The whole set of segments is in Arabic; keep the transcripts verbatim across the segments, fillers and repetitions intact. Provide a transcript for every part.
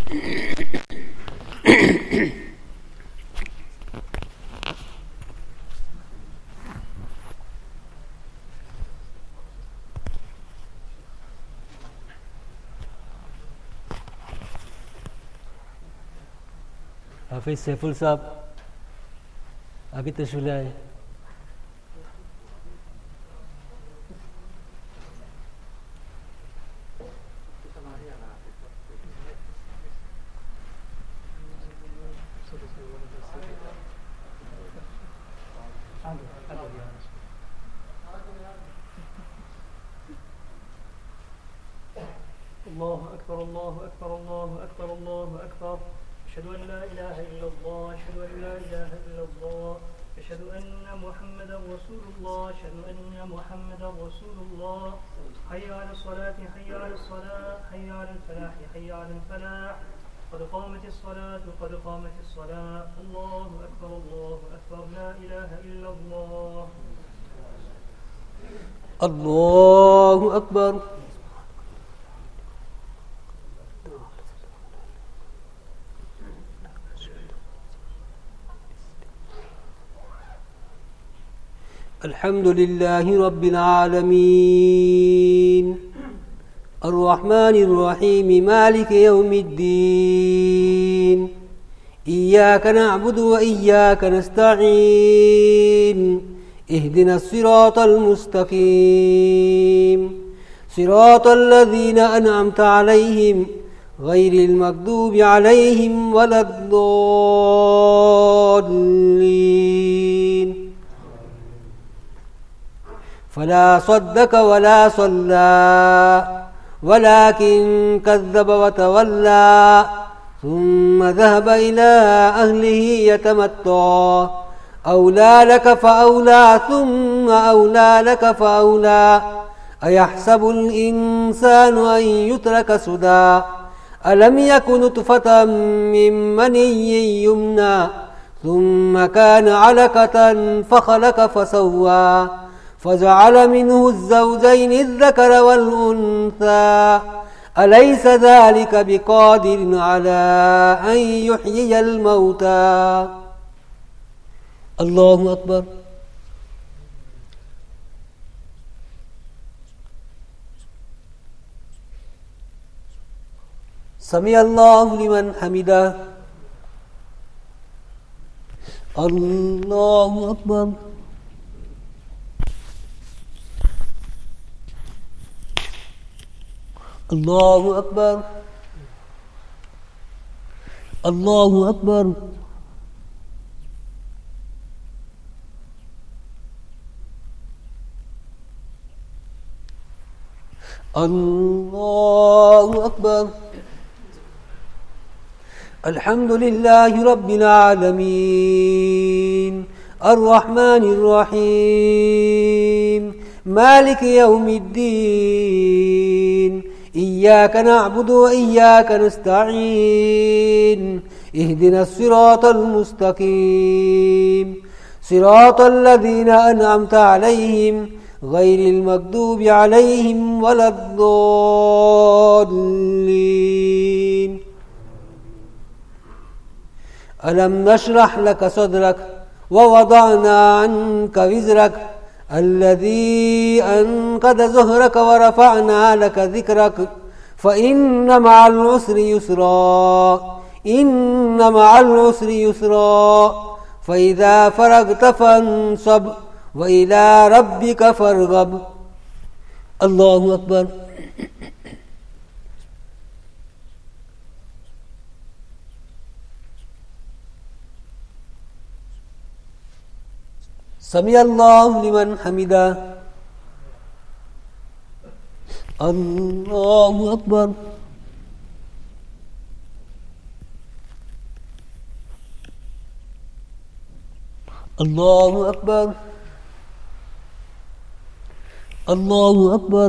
हाफिज सैफुल साहब आगे तशरीफ ले आए। الله أكبر الله أكبر الله أكبر الله أكبر أشهد أن لا إله إلا الله أشهد أن لا إله إلا الله أشهد أن محمدا رسول الله أشهد أن محمدا رسول الله حي على الصلاة حي على الصلاة حي على الفلاح حي على الفلاح قد قامت الصلاة قد قامت الصلاة الله أكبر الله أكبر لا إله إلا الله الله أكبر. الحمد لله رب العالمين الرحمن الرحيم مالك يوم الدين إياك نعبد وإياك نستعين اهدنا الصراط المستقيم صراط الذين أنعمت عليهم غير المغضوب عليهم ولا الضالين. فلا صدق ولا صلى ولكن كذب وتولى ثم ذهب إلى أهله يتمطى أولى لك فأولى ثم أولى لك فأولى أيحسب الإنسان أن يترك سدى ألم يكن نطفة من مني يمنى ثم كان علقة فخلق فسوى فجعل منه الزوجين الذكر والأنثى أليس ذلك بقادر على أن يحيي الموتى. الله أكبر. سمع الله لمن حمده. الله أكبر. الله أكبر. الله أكبر. الله أكبر. الحمد لله رب العالمين الرحمن الرحيم مالك يوم الدين إياك نعبد وإياك نستعين اهدنا الصراط المستقيم صراط الذين أنعمت عليهم غير المغضوب عليهم ولا الضالين. ألم نشرح لك صدرك ووضعنا عنك وزرك الذي أنقض ظهرك ورفعنا لك ذكرك فإن مع العسر يسرا إن مع العسر يسرا فإذا فرغت فانصب وإلى ربك فارغب. الله أكبر. سمع الله لمن حمده. الله أكبر. الله أكبر. الله أكبر.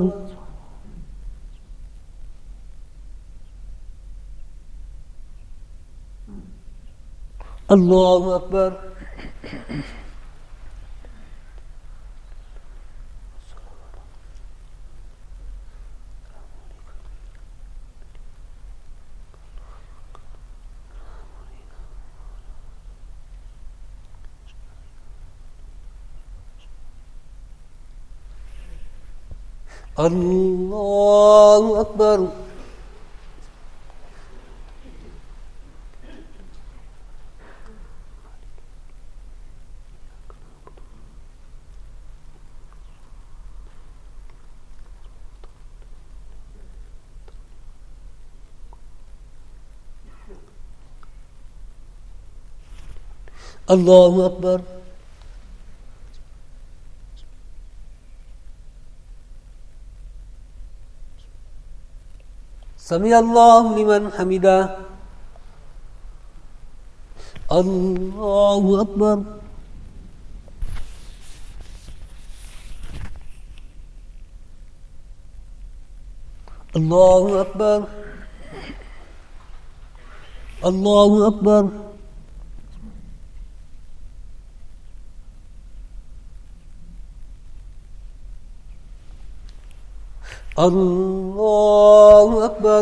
الله أكبر. Allahu Akbar. Allahu Akbar. Sami Allahu liman hamidah. Allahu Akbar. Allahu Akbar. Allahu Akbar. Allahu Akbar.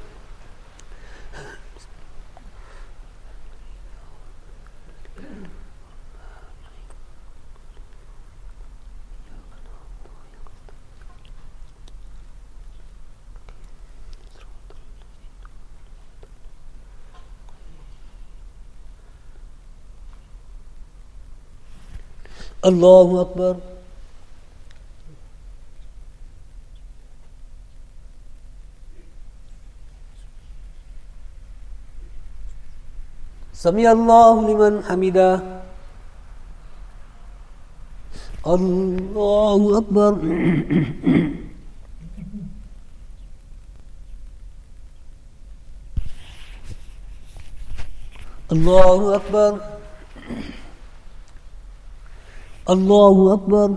Allahu Akbar. Sami Allahu liman hamidah. Allahu Akbar. Allahu Akbar. Allahu Akbar.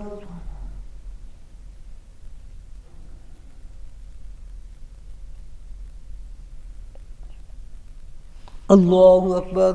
Allahu Akbar.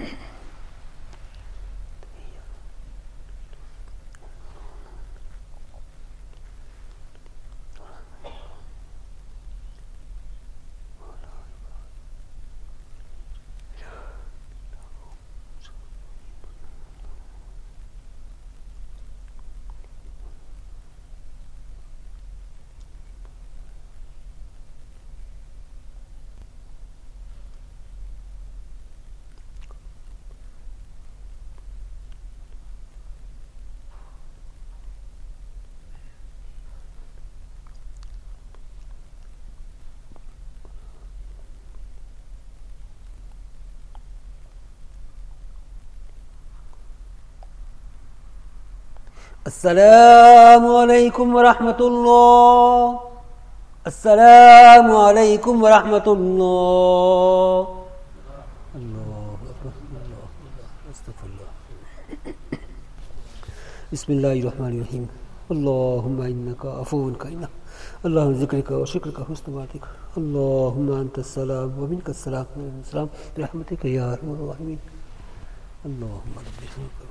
السلام عليكم ورحمة الله. السلام عليكم ورحمة الله. الله أكبر. الله أستغفر الله. بسم الله الرحمن الرحيم. اللهم إنك عفو كريم. اللهم ذكرك وشكرك حسن عبادتك. اللهم أنت السلام ومنك السلام السلام برحمتك يا أرحم الراحمين. اللهم رب اشفع.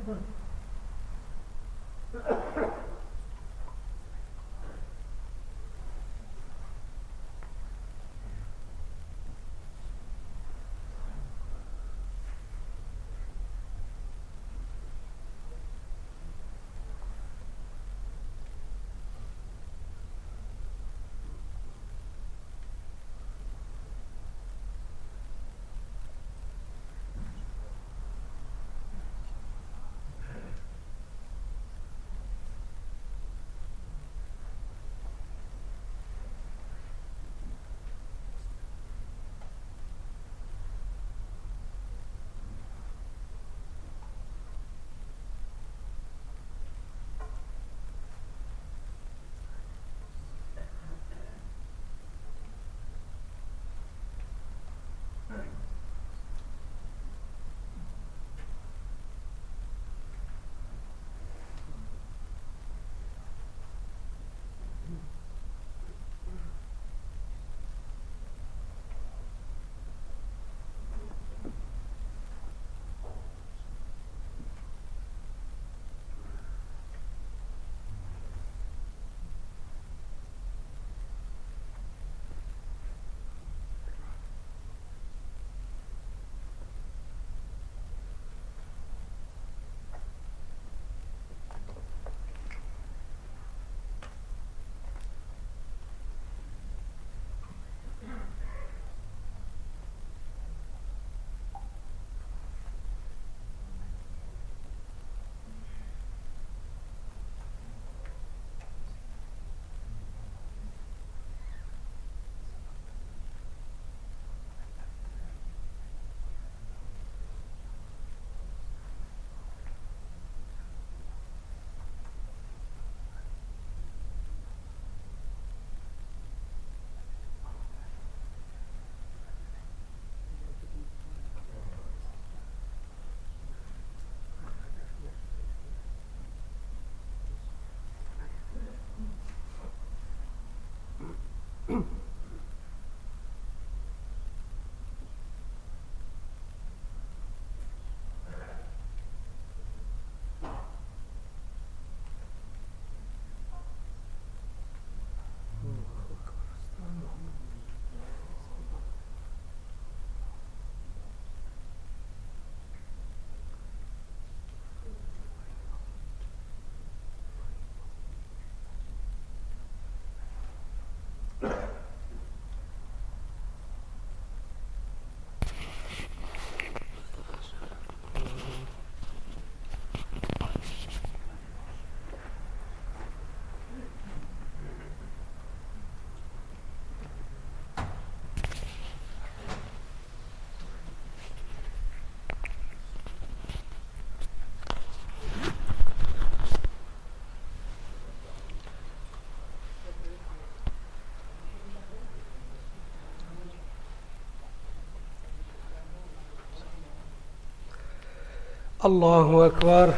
الله أكبر.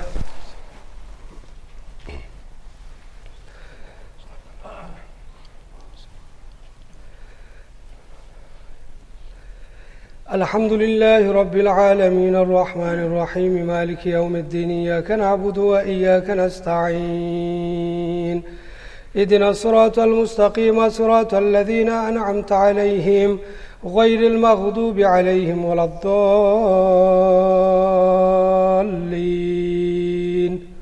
الحمد لله رب العالمين الرحمن الرحيم مالك يوم الدين، إياك نعبد وإياك نستعين، اهدنا الصراط المستقيم صراط الذين أنعمت عليهم غير المغضوب عليهم ولا الضالين.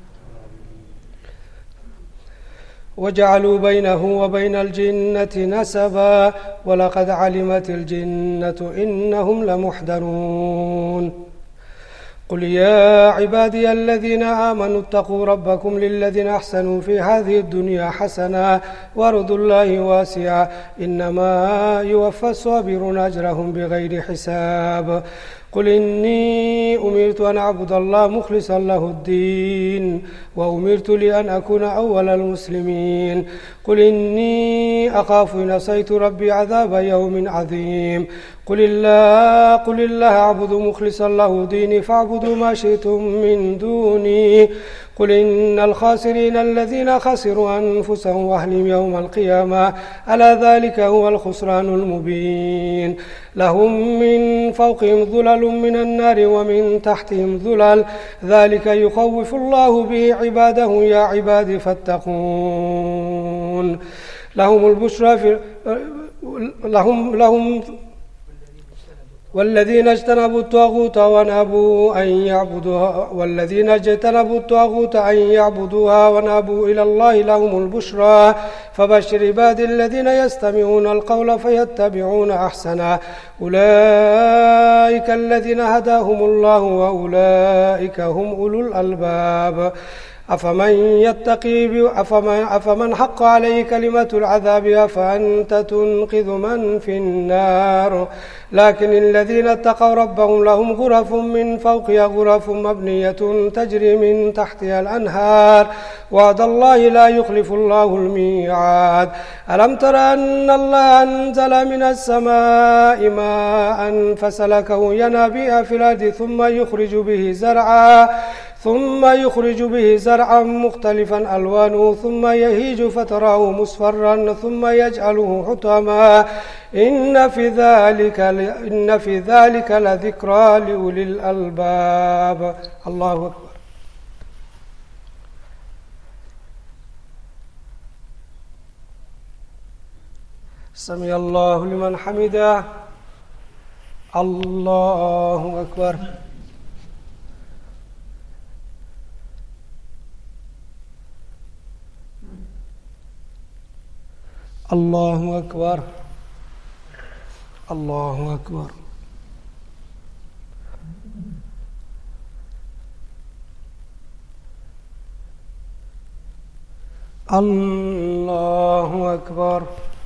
وجعلوا بينه وبين الجنة نسبا ولقد علمت الجنة إنهم لمحضرون. قل يا عبادي الذين آمنوا اتقوا ربكم للذين أحسنوا في هذه الدنيا حسنة وأرض الله واسعة إنما يوفى الصابرون أجرهم بغير حساب. قل إني أمرت أن أعبد الله مخلصا له الدين وأمرت لأن أكون أول المسلمين. قل إني إني أخاف إن عصيت ربي عذاب يوم عظيم قل الله قل الله أعبد مخلصا له ديني فاعبدوا ما شئتم من دوني قل إن الخاسرين الذين خسروا أنفسهم وأهلهم يوم القيامة ألا ذلك هو الخسران المبين لهم من فوقهم ظلل من النار ومن تحتهم ظلل ذلك يخوف الله به عباده يا عباد فاتقون لهم البشرى في لهم لهم والذين اجتنبوا الطاغوت ونابوا أن يعبدوها والذين اجتنبوا الطاغوت أن يعبدوها ونابوا إلى الله لهم البشرى فبشر عباد الذين يستمعون القول فيتبعون أحسنه أولئك الذين هداهم الله وأولئك هم أولو الألباب أفمن يتقي أفمن, أفمن حق عليه كلمة العذاب أفأنت تنقذ من في النار لكن الذين اتقوا ربهم لهم غرف من فوقها غرف مبنية تجري من تحتها الأنهار وعد الله لا يخلف الله الميعاد ألم تر أن الله أنزل من السماء ماء فسلكه ينابيع في الأرض ثم يخرج به زرعا ثم يخرج به زرعا مختلفا ألوانه ثم يهيج فتراه مصفرا ثم يجعله حطاما إن في ذلك إن في ذلك لذكرى لأولي الألباب الله أكبر. سمع الله لمن حمده. الله أكبر. الله أكبر. الله أكبر. الله أكبر.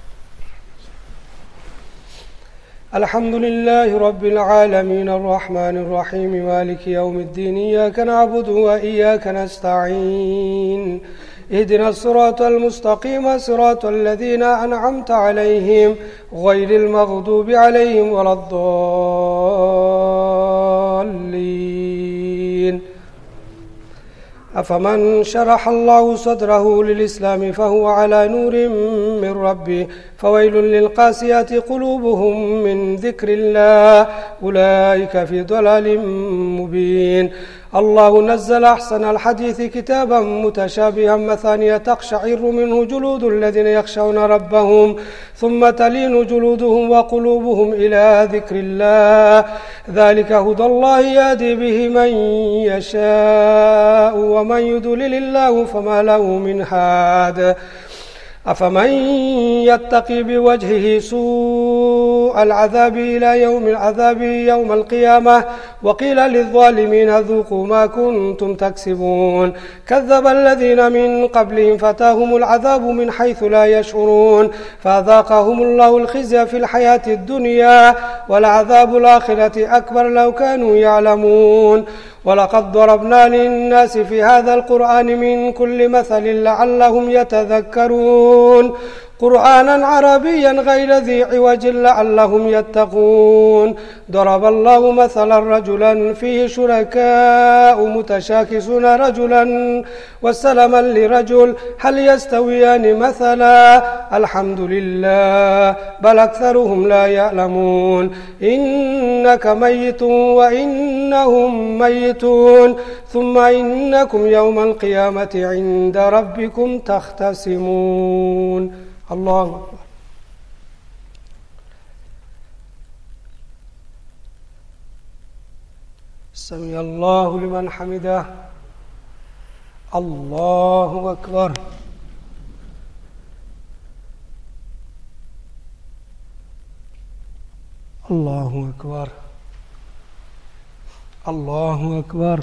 الحمد لله رب العالمين الرحمن الرحيم مالك يوم الدين إياك نعبد وإياك نستعين اهدنا الصراط المستقيم صراط الذين أنعمت عليهم غير المغضوب عليهم ولا الضالين أفمن شرح الله صدره للإسلام فهو على نور من ربه فويل للقاسيات قلوبهم من ذكر الله أولئك في ضلال مبين الله نزل أحسن الحديث كتابا متشابها مثانية تقشعر منه جلود الذين يخشون ربهم ثم تلين جلودهم وقلوبهم إلى ذكر الله ذلك هدى الله يهدي به من يشاء ومن يضلل الله فما له من هاد أفمن يتقي بوجهه سوء العذاب إلى يوم العذاب يوم القيامة وقيل للظالمين ذوقوا ما كنتم تكسبون كذب الذين من قبلهم فتاهم العذاب من حيث لا يشعرون فأذاقهم الله الخزي في الحياة الدنيا ولعذاب الآخرة أكبر لو كانوا يعلمون ولقد ضربنا للناس في هذا القرآن من كل مثل لعلهم يتذكرون قرآنا عربيا غير ذي عوج لعلهم يتقون ضرب الله مثلا رجلا فيه شركاء متشاكسون رجلا وسلما لرجل هل يستويان مثلا الحمد لله بل أكثرهم لا يعلمون إنك ميت وإنهم ميتون ثم إنكم يوم القيامة عند ربكم تختصمون الله أكبر. سمع الله لمن حمده. الله أكبر. الله أكبر. الله أكبر.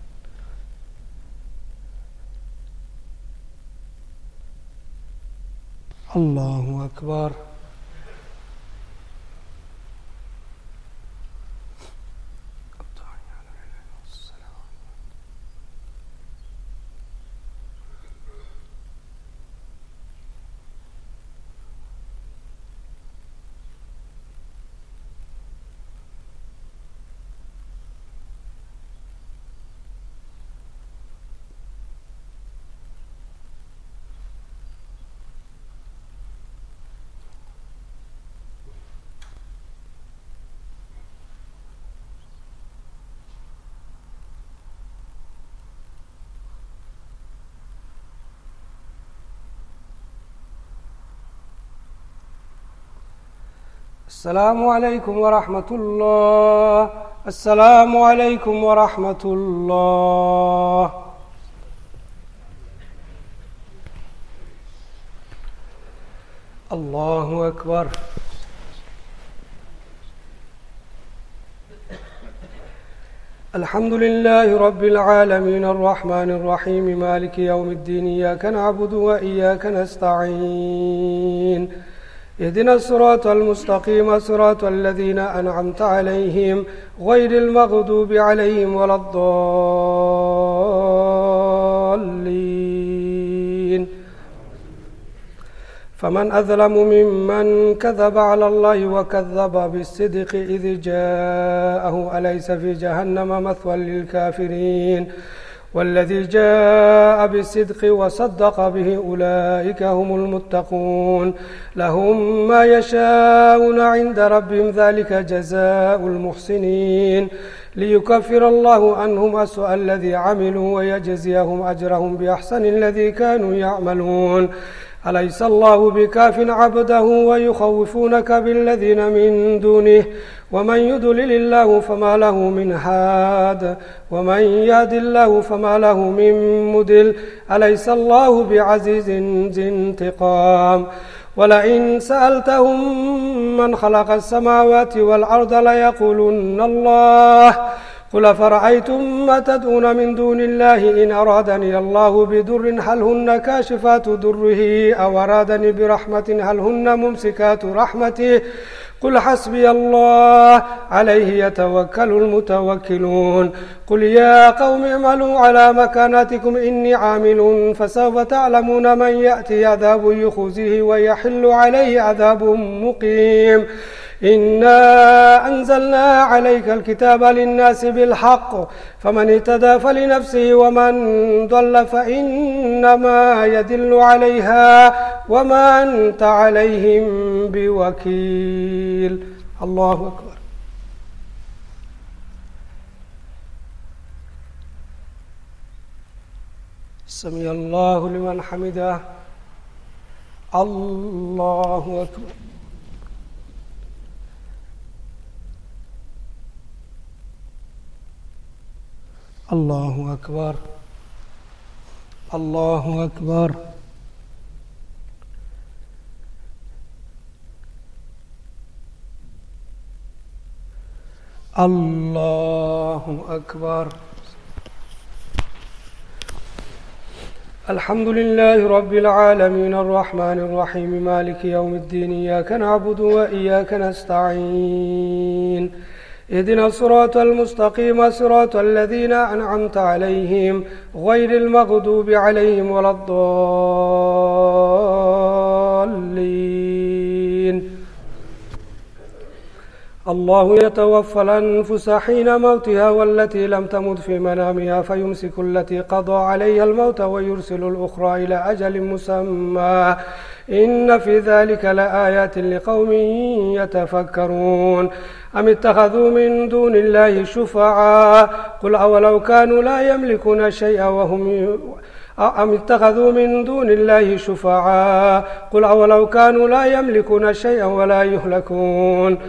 الله أكبر. السلام عليكم ورحمة الله. السلام عليكم ورحمة الله. الله أكبر. الحمد لله رب العالمين الرحمن الرحيم مالك يوم الدين إياك نعبد وإياك نستعين اهدنا الصراط المستقيم صراط الذين أنعمت عليهم غير المغضوب عليهم ولا الضالين. فمن أظلم ممن كذب على الله وكذب بالصدق إذ جاءه أليس في جهنم مثوى للكافرين والذي جاء بالصدق وصدق به أولئك هم المتقون لهم ما يشاءون عند ربهم ذلك جزاء المحسنين ليكفر الله عنهم أسوأ الذي عملوا ويجزيهم أجرهم بأحسن الذي كانوا يعملون. أليس الله بكاف عبده ويخوفونك بالذين من دونه ومن يضلل الله فما له من هاد ومن يهد الله فما له من مضل أليس الله بعزيز ذي انتقام. ولئن سألتهم من خلق السماوات والأرض ليقولن الله قل فرأيتم ما تدعون من دون الله إن أرادني الله بضر هل هن كاشفات ضره أو أرادني برحمة هل هن ممسكات رحمته قل حسبي الله عليه يتوكل المتوكلون. قل يا قوم اعملوا على مكانتكم إني عامل فسوف تعلمون من يأتي عذاب يخزيه ويحل عليه عذاب مقيم. إنا أنزلنا عليك الكتاب للناس بالحق فمن اهتدى فلنفسه ومن ضل فإنما يدل عليها وما أنت عليهم بوكيل. الله أكبر. سمع الله لمن حمده. الله أكبر. الله أكبر. الله أكبر. الله أكبر. الحمد لله رب العالمين الرحمن الرحيم مالك يوم الدين إياك نعبد وإياك نستعين اهدنا الصراط المستقيم صراط الذين أنعمت عليهم غير المغضوب عليهم ولا الضالين. الله يتوفى الأنفس حين موتها والتي لم تمت في منامها فيمسك التي قضى عليها الموت ويرسل الأخرى إلى أجل مسمى إن في ذلك لآيات لقوم يتفكرون. أم اتخذوا من دون الله شفعاء قل أولو كانوا لا يملكون شيئا وهم أم اتخذوا من دون الله شفعاء قل أولو كانوا لا يملكون شيئا ولا يهلكون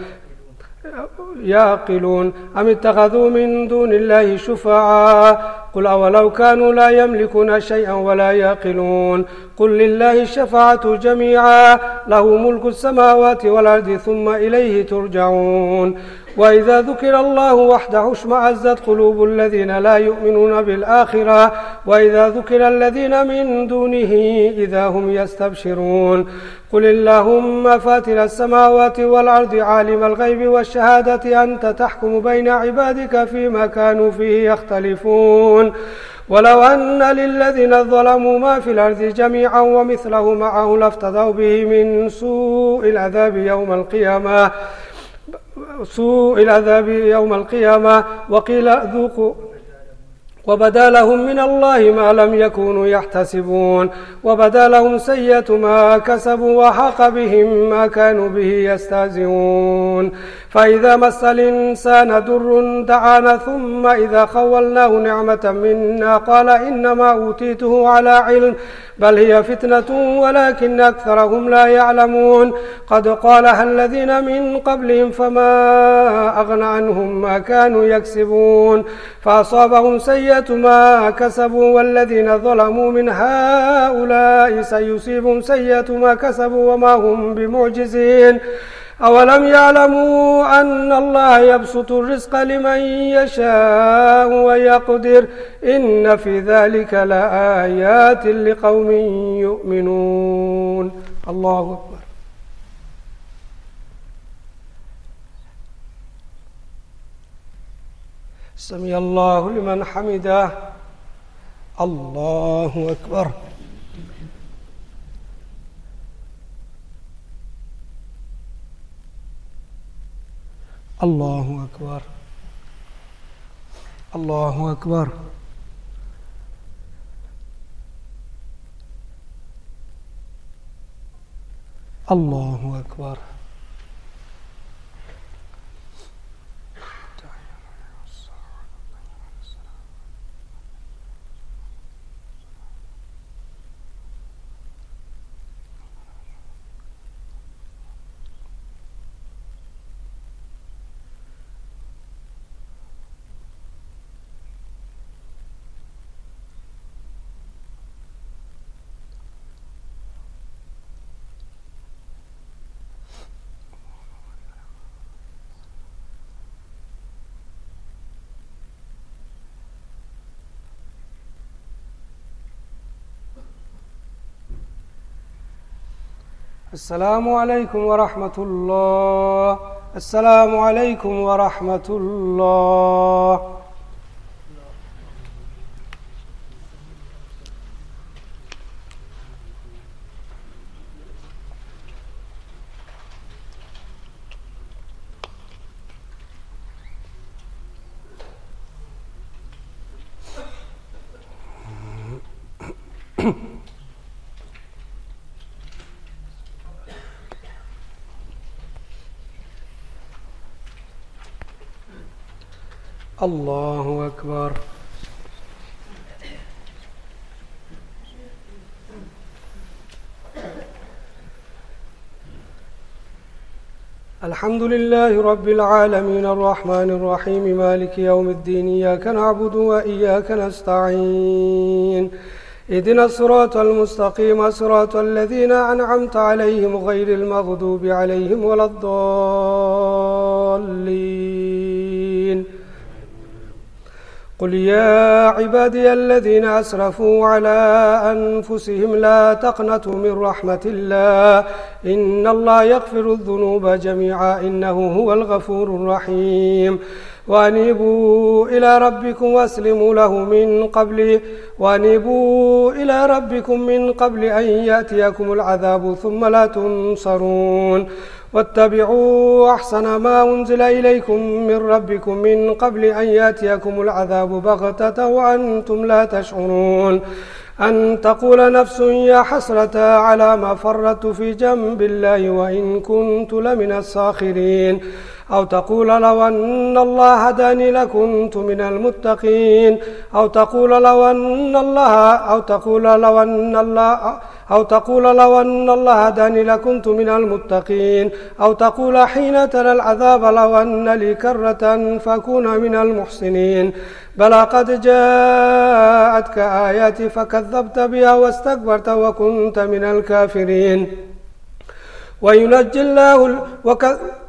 يعقلون. أم اتخذوا من دون الله شفعاء قل أولو كانوا لا يملكون شيئا ولا يعقلون قل لله الشفاعة جميعا له ملك السماوات والأرض ثم إليه ترجعون. وإذا ذكر الله وحده اشمأزت قلوب الذين لا يؤمنون بالآخرة وإذا ذكر الذين من دونه إذا هم يستبشرون. قل اللهم فاتر السماوات والأرض عالم الغيب والشهادة أنت تحكم بين عبادك فيما كانوا فيه يختلفون. ولو أن للذين ظلموا ما في الأرض جميعا ومثله معه لافتدوا به من سوء العذاب يوم القيامة سوء العذاب يوم القيامة وقيل ذوقوا وبدا لهم من الله ما لم يكونوا يحتسبون وبدا لهم سيئة ما كسبوا وحاق بهم ما كانوا به يستهزئون فإذا مس الإنسان ضر دعانا ثم إذا خولناه نعمة منا قال إنما أوتيته على علم بل هي فتنة ولكن أكثرهم لا يعلمون قد قالها الذين من قبلهم فما أغنى عنهم ما كانوا يكسبون فأصابهم سيئة ما كسبوا والذين ظلموا من هؤلاء سيصيبهم سيئة ما كسبوا وما هم بمعجزين أولم يعلموا أن الله يبسط الرزق لمن يشاء ويقدر إن في ذلك لآيات لقوم يؤمنون. الله أكبر. سمع الله لمن حمده. الله أكبر. الله أكبر. الله أكبر. الله أكبر. السلام عليكم ورحمة الله. السلام عليكم ورحمة الله. الله أكبر. الحمد لله رب العالمين الرحمن الرحيم مالك يوم الدين إياك نعبد وإياك نستعين اهدنا الصراط المستقيم صراط الذين أنعمت عليهم غير المغضوب عليهم ولا الضالين. قل يا عبادي الذين أسرفوا على أنفسهم لا تقنطوا من رحمة الله إن الله يغفر الذنوب جميعا إنه هو الغفور الرحيم. وأنيبوا إلى ربكم واسلموا له من قبل وأنيبوا إلى ربكم من قبل أن يأتيكم العذاب ثم لا تنصرون. واتبعوا أحسن ما أنزل إليكم من ربكم من قبل أن يأتيكم العذاب بغتة وأنتم لا تشعرون. أن تقول نفس يا حسرة على ما فرطت في جنب الله وإن كنت لمن الساخرين أو تقول لو أن الله هداني لكنت من المتقين أو تقول لو أن الله أو تقول لو أن الله أو تقول لو أن الله هداني لكنت من المتقين أو تقول حين ترى العذاب لو أن لي كرة فأكون من المحسنين. بلى قد جاءتك آياتي فكذبت بها واستكبرت وكنت من الكافرين. وينجي الله وك...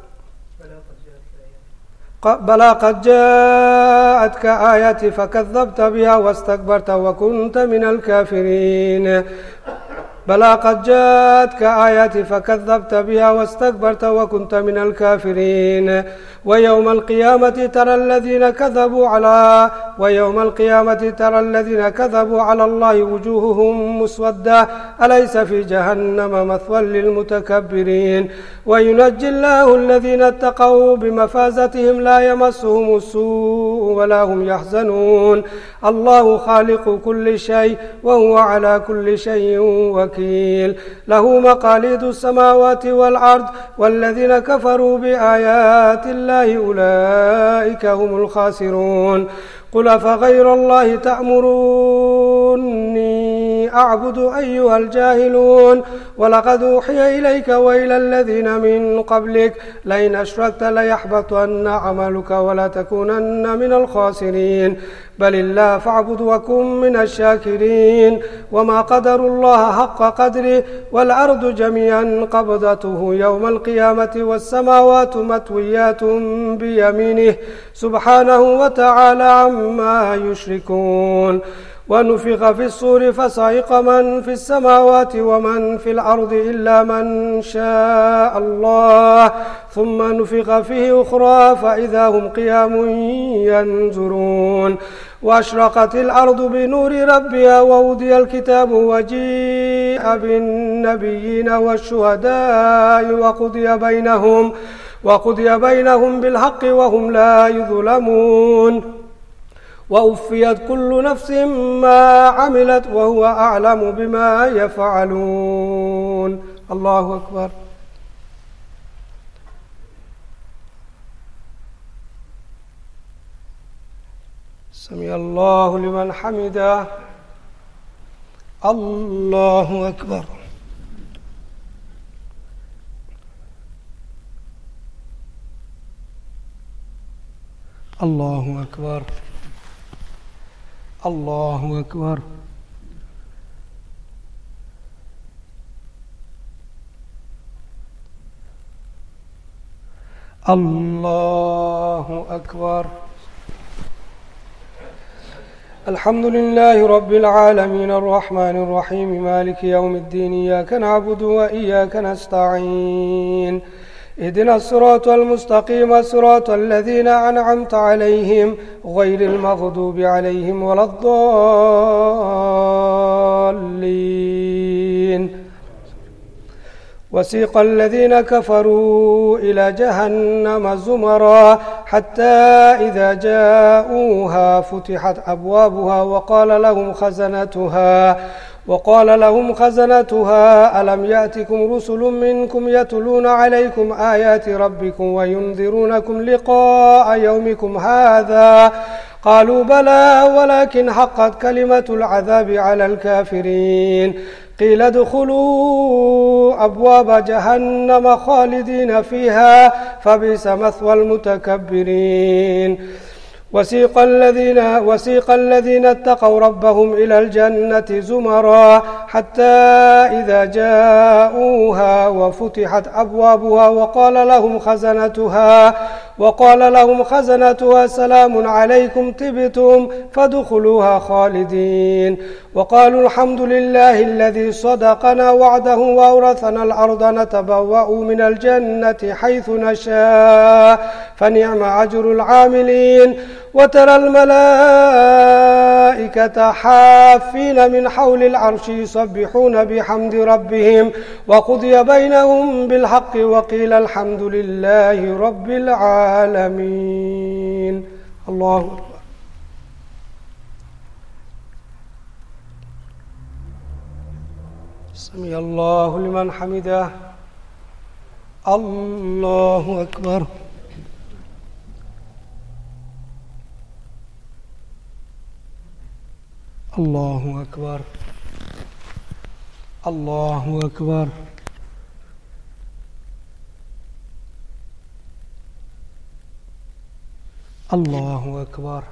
بلى قد جاءتك آياتي فكذبت بها واستكبرت وكنت من الكافرين. بلى قد جاءتك آياتي فكذبت بها واستكبرت وكنت من الكافرين ويوم القيامة ترى الذين كذبوا على ويوم القيامة ترى الذين كذبوا على الله وجوههم مسودة أليس في جهنم مثوى للمتكبرين وينجي الله الذين اتقوا بمفازتهم لا يمسهم السوء ولا هم يحزنون الله خالق كل شيء وهو على كل شيء وكيل له مقاليد السماوات والأرض والذين كفروا بآيات الله أولئك هم الخاسرون قل فغير الله تأمروني أعبد أيها الجاهلون ولقد أوحي إليك وإلى الذين من قبلك لئن أشركت ليحبطن عملك ولتكونن من الخاسرين بل الله فاعبد وكن من الشاكرين وما قدروا الله حق قدره والأرض جميعا قبضته يوم القيامة والسماوات مطويات بيمينه سبحانه وتعالى عما يشركون ونفخ في الصور فصعق من في السماوات ومن في الأرض إلا من شاء الله ثم نفخ فيه أخرى فإذا هم قيام ينظرون وأشرقت الأرض بنور ربها ووضع الكتاب وجيء بالنبيين والشهداء وقضي بينهم وقضي بينهم بالحق وهم لا يظلمون وأوفيت كل نفس ما عملت وهو أعلم بما يفعلون الله أكبر سمع الله لمن حمده الله أكبر الله أكبر الله أكبر الله أكبر الحمد لله رب العالمين الرحمن الرحيم مالك يوم الدين إياك نعبد وإياك نستعين اهدنا الصراط المستقيم صراط الذين أنعمت عليهم غير المغضوب عليهم ولا الضالين وسيق الذين كفروا إلى جهنم زمرا حتى إذا جاءوها فتحت أبوابها وقال لهم خزنتها وقال لهم خزنتها ألم يأتكم رسل منكم يتلون عليكم آيات ربكم وينذرونكم لقاء يومكم هذا قالوا بلى ولكن حقت كلمة العذاب على الكافرين قيل ادخلوا أبواب جهنم خالدين فيها فبئس مثوى المتكبرين وسيق الذين وسيق الذين اتقوا ربهم إلى الجنة زمرا حتى إذا جاءوها وفتحت أبوابها وقال لهم خزنتها وقال لهم خزنتها سلام عليكم طبتم فادخلوها خالدين وقالوا الحمد لله الذي صدقنا وعده وأورثنا الأرض نتبوأ من الجنة حيث نشاء فنعم أجر العاملين وترى الملائكة حافين من حول العرش يسبحون بحمد ربهم وقضي بينهم بالحق وقيل الحمد لله رب العالمين الله أكبر سمع الله لمن حمده الله أكبر الله أكبر الله أكبر الله أكبر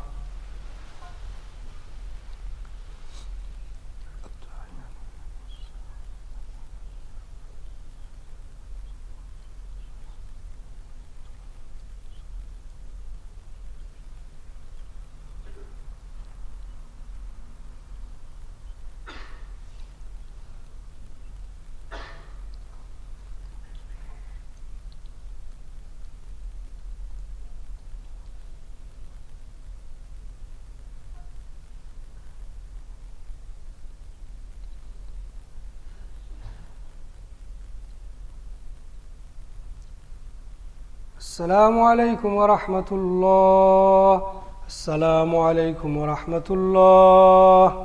السلام عليكم ورحمة الله. السلام عليكم ورحمة الله.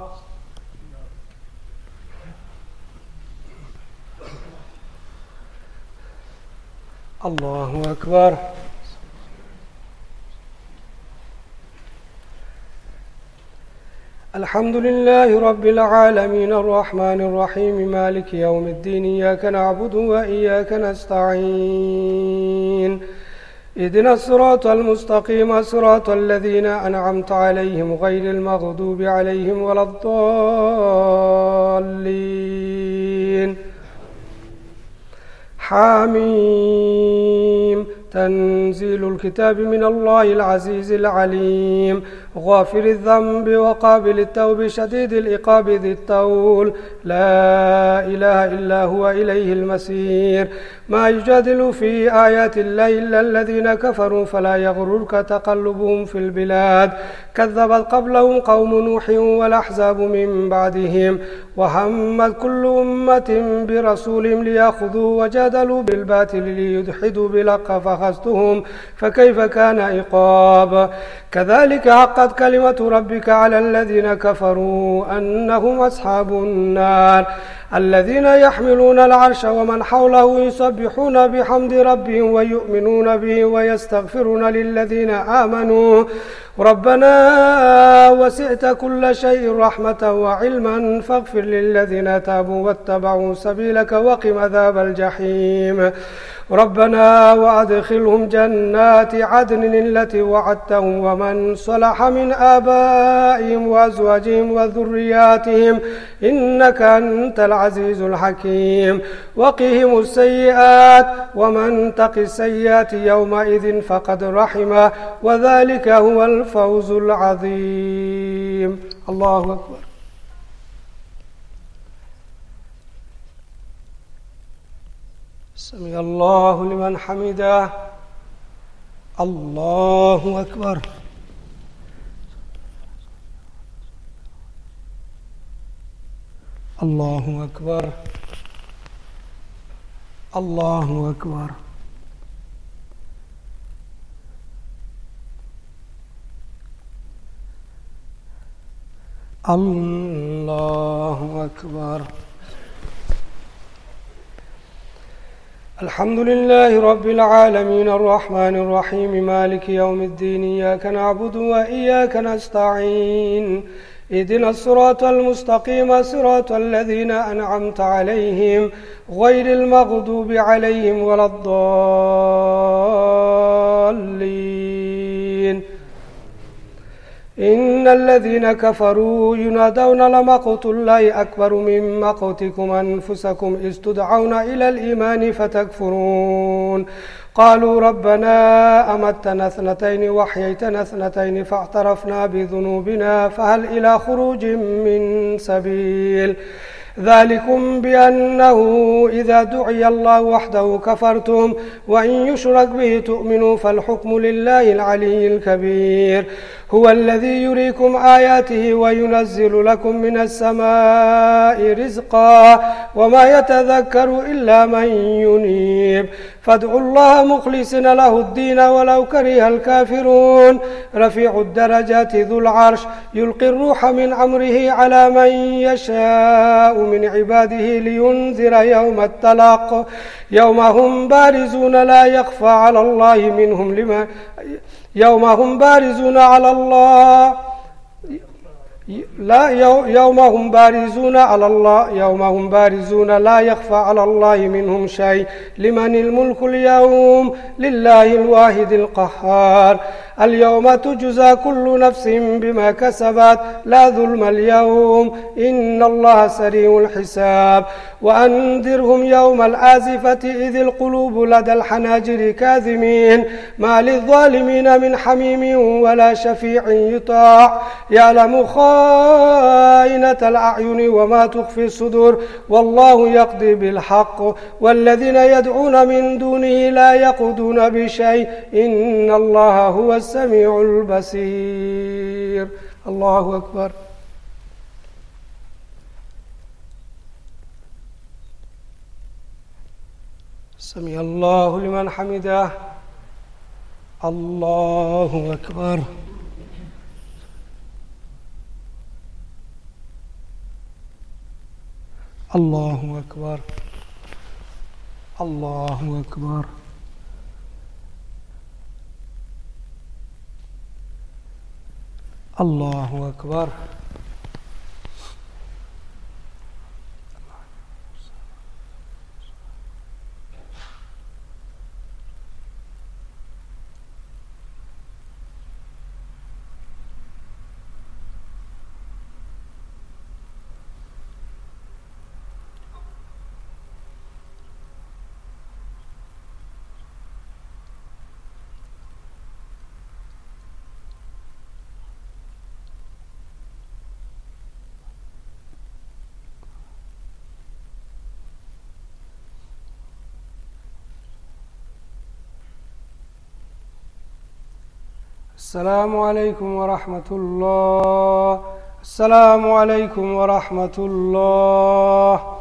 الله أكبر. الحمد لله رب العالمين الرحمن الرحيم مالك يوم الدين إياك نعبد وإياك نستعين اهدنا الصراط المستقيم صراط الذين أنعمت عليهم غير المغضوب عليهم ولا الضالين. حاميم تنزيل الكتاب من الله العزيز العليم غافر الذنب وقابل التوب شديد العقاب ذي الطول لا إله إلا هو إليه المسير. ما يجادل في آيات الله إلا الذين كفروا فلا يغررك تقلبهم في البلاد كذبت قبلهم قوم نوح والأحزاب من بعدهم وهمت كل أمة برسولهم ليأخذوا وجادلوا بالباطل ليدحدوا بالحق فأخذتهم فكيف كان عقاب. كذلك حقت كلمة ربك على الذين كفروا أنهم أصحاب النار الذين يحملون العرش ومن حوله يسبحون بحمد ربهم ويؤمنون به ويستغفرون للذين آمنوا ربنا وسعت كل شيء رحمة وعلما فاغفر للذين تابوا واتبعوا سبيلك وقم عذاب الجحيم. ربنا وأدخلهم جنات عدن التي وعدتهم ومن صلح من آبائهم وأزواجهم وذرياتهم إنك أنت العزيز الحكيم. وقهم السيئات ومن تق السيئات يومئذ فقد رحمه وذلك هو الفوز العظيم. الله أكبر. سمع الله لمن حمده. الله أكبر. الله أكبر. الله أكبر. الله أكبر. الحمد لله رب العالمين الرحمن الرحيم مالك يوم الدين إياك نعبد وإياك نستعين اهدنا الصراط المستقيم صراط الذين أنعمت عليهم غير المغضوب عليهم ولا الضالين. إن الذين كفروا ينادون لمقت الله أكبر من مقتكم أنفسكم إذ تدعون إلى الإيمان فتكفرون قالوا ربنا أمتنا اثنتين وأحييتنا اثنتين فاعترفنا بذنوبنا فهل إلى خروج من سبيل. ذلكم بأنه إذا دعي الله وحده كفرتم وإن يشرك به تؤمنوا فالحكم لله العلي الكبير. هو الذي يريكم آياته وينزل لكم من السماء رزقا وما يتذكر إلا من ينيب فادعوا الله مخلصين له الدين ولو كره الكافرون. رفيع الدرجات ذو العرش يلقي الروح من أمره على من يشاء من عباده لينذر يوم التلاق يوم هم بارزون لا يخفى على الله منهم لما يوم هم بارزون على الله لا يوم هم بارزون على الله يوم هم بارزون لا يخفى على الله منهم شيء لمن الملك اليوم لله الواحد القهار. اليوم تجزى كل نفس بما كسبت لا ظلم اليوم إن الله سريع الحساب. وأنذرهم يوم الآزفة إذ القلوب لدى الحناجر كاظمين ما للظالمين من حميم ولا شفيع يطاع يعلم خائنة الأعين وما تخفي الصدور والله يقضي بالحق والذين يدعون من دونه لا يقضون بشيء إن الله هو السميع البصير. الله أكبر. سمع الله لمن حمده. الله أكبر. الله أكبر. الله أكبر. الله أكبر. السلام عليكم ورحمة الله. السلام عليكم ورحمة الله.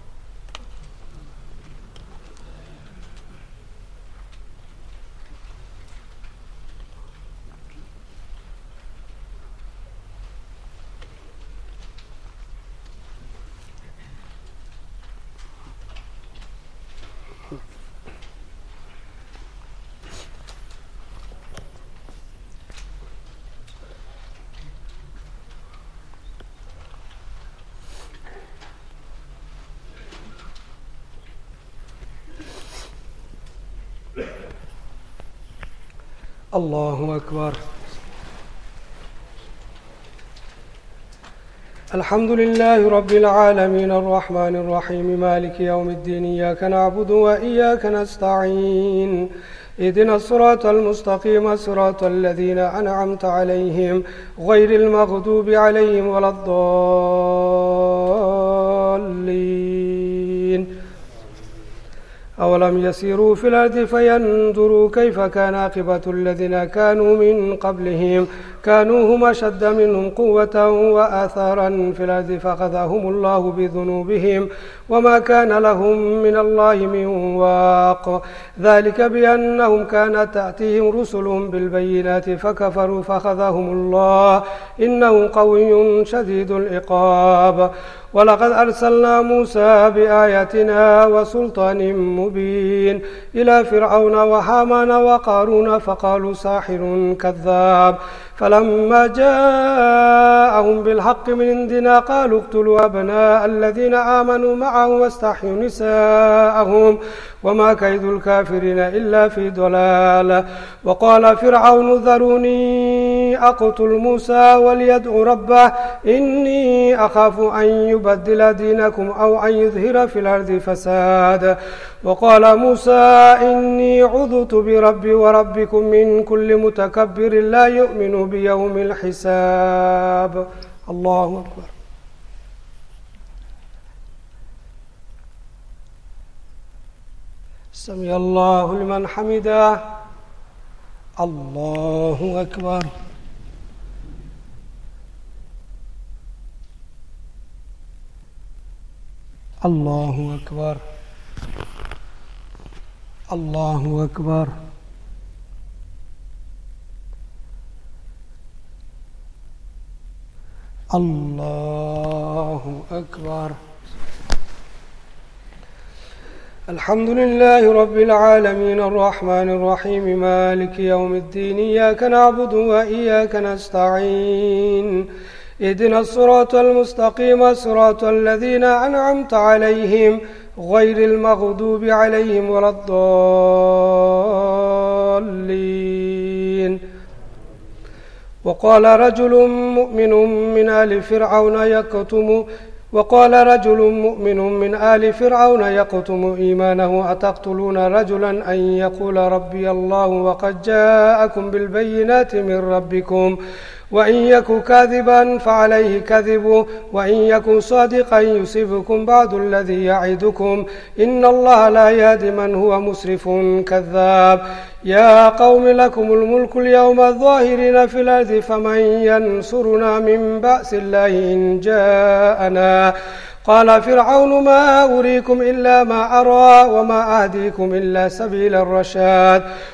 الله أكبر. الحمد لله رب العالمين الرحمن الرحيم مالك يوم الدين إياك نعبد وإياك نستعين اهدنا الصراط المستقيم صراط الذين أنعمت عليهم غير المغضوب عليهم ولا الضالين. أولم يسيروا في الأرض فينظروا كيف كان عاقبة الذين كانوا من قبلهم كانوا هم أشد منهم قوة وآثارا في الأرض فأخذهم الله بذنوبهم وما كان لهم من الله من واق ذلك بأنهم كانت تأتيهم رسلهم بالبينات فكفروا فأخذهم الله إنه قوي شديد العقاب. ولقد أرسلنا موسى بآياتنا وسلطان مبين إلى فرعون وهامان وقارون فقالوا ساحر كذاب فلما جاءهم بالحق من عندنا قالوا اقتلوا أبناء الذين آمنوا معه واستحيوا نساءهم وما كيد الكافرين إلا في ضلال. وقال فرعون ذروني أقتل موسى وليدع ربه إني أخاف أن يبدل دينكم أو أن يظهر في الأرض فساد. وقال موسى إني عذت بربي وربكم من كل متكبر لا يؤمن بيوم الحساب. الله أكبر. سمع الله لمن حمده. الله أكبر. الله أكبر. الله أكبر. الله أكبر. الحمد لله رب العالمين الرحمن الرحيم مالك يوم الدين إياك نعبد وإياك نستعين اهدنا الصراط المستقيم صراط الذين أنعمت عليهم غير المغضوب عليهم ولا الضالين. وقال رجل مؤمن من آل فرعون يكتم وقال رجل مؤمن من آل فرعون يكتم إيمانه أتقتلون رجلا أن يقول ربي الله وقد جاءكم بالبينات من ربكم وإن يك كاذبا فعليه كذبه وإن يك صادقا يصيبكم بعض الذي يعدكم إن الله لا يهدي من هو مسرف كذاب. يا قوم لكم الملك اليوم ظاهرين في الأرض فمن ينصرنا من بأس الله إن جاءنا. قال فرعون ما أريكم إلا ما أرى وما أهديكم إلا سبيل الرشاد.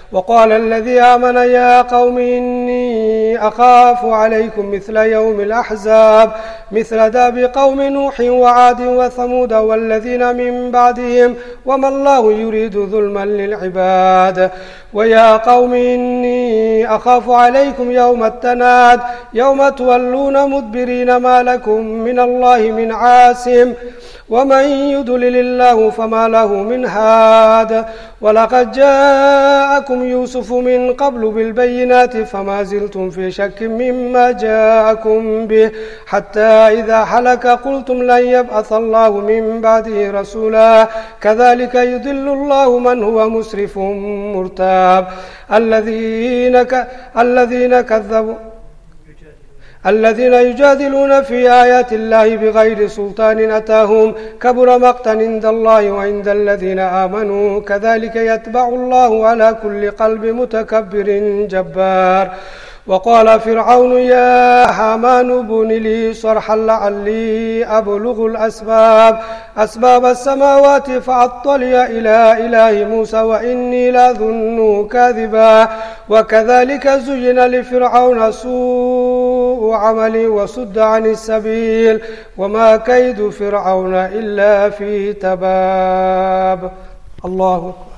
وقال الذي آمن يا قوم إني أخاف عليكم مثل يوم الأحزاب مثل داب قوم نوح وعاد وثمود والذين من بعدهم وما الله يريد ظلما للعباد ويا قوم إني أخاف عليكم يوم التناد يوم تولون مدبرين ما لكم من الله من عاصم ومن يضلل الله فما له من هاد ولقد جاءكم يوسف من قبل بالبينات فما زلتم في شك مما جاءكم به حتى إذا حلك قلتم لن يبعث الله من بعده رسولا كذلك يضل الله من هو مسرف مرتاب الذين ك... الذين كذبوا الذين يجادلون في آيات الله بغير سلطان أتاهم كبر مقتا عند الله وعند الذين آمنوا كذلك يتبع الله على كل قلب متكبر جبار وقال فرعون يا هامان ابن لي صرحا لعلي أبلغ الأسباب أسباب السماوات فأطلع إلى إله موسى وإني لأظنه كاذبا وكذلك زين لفرعون سوء عملي وصد عن السبيل وما كيد فرعون إلا في تباب. الله أكبر.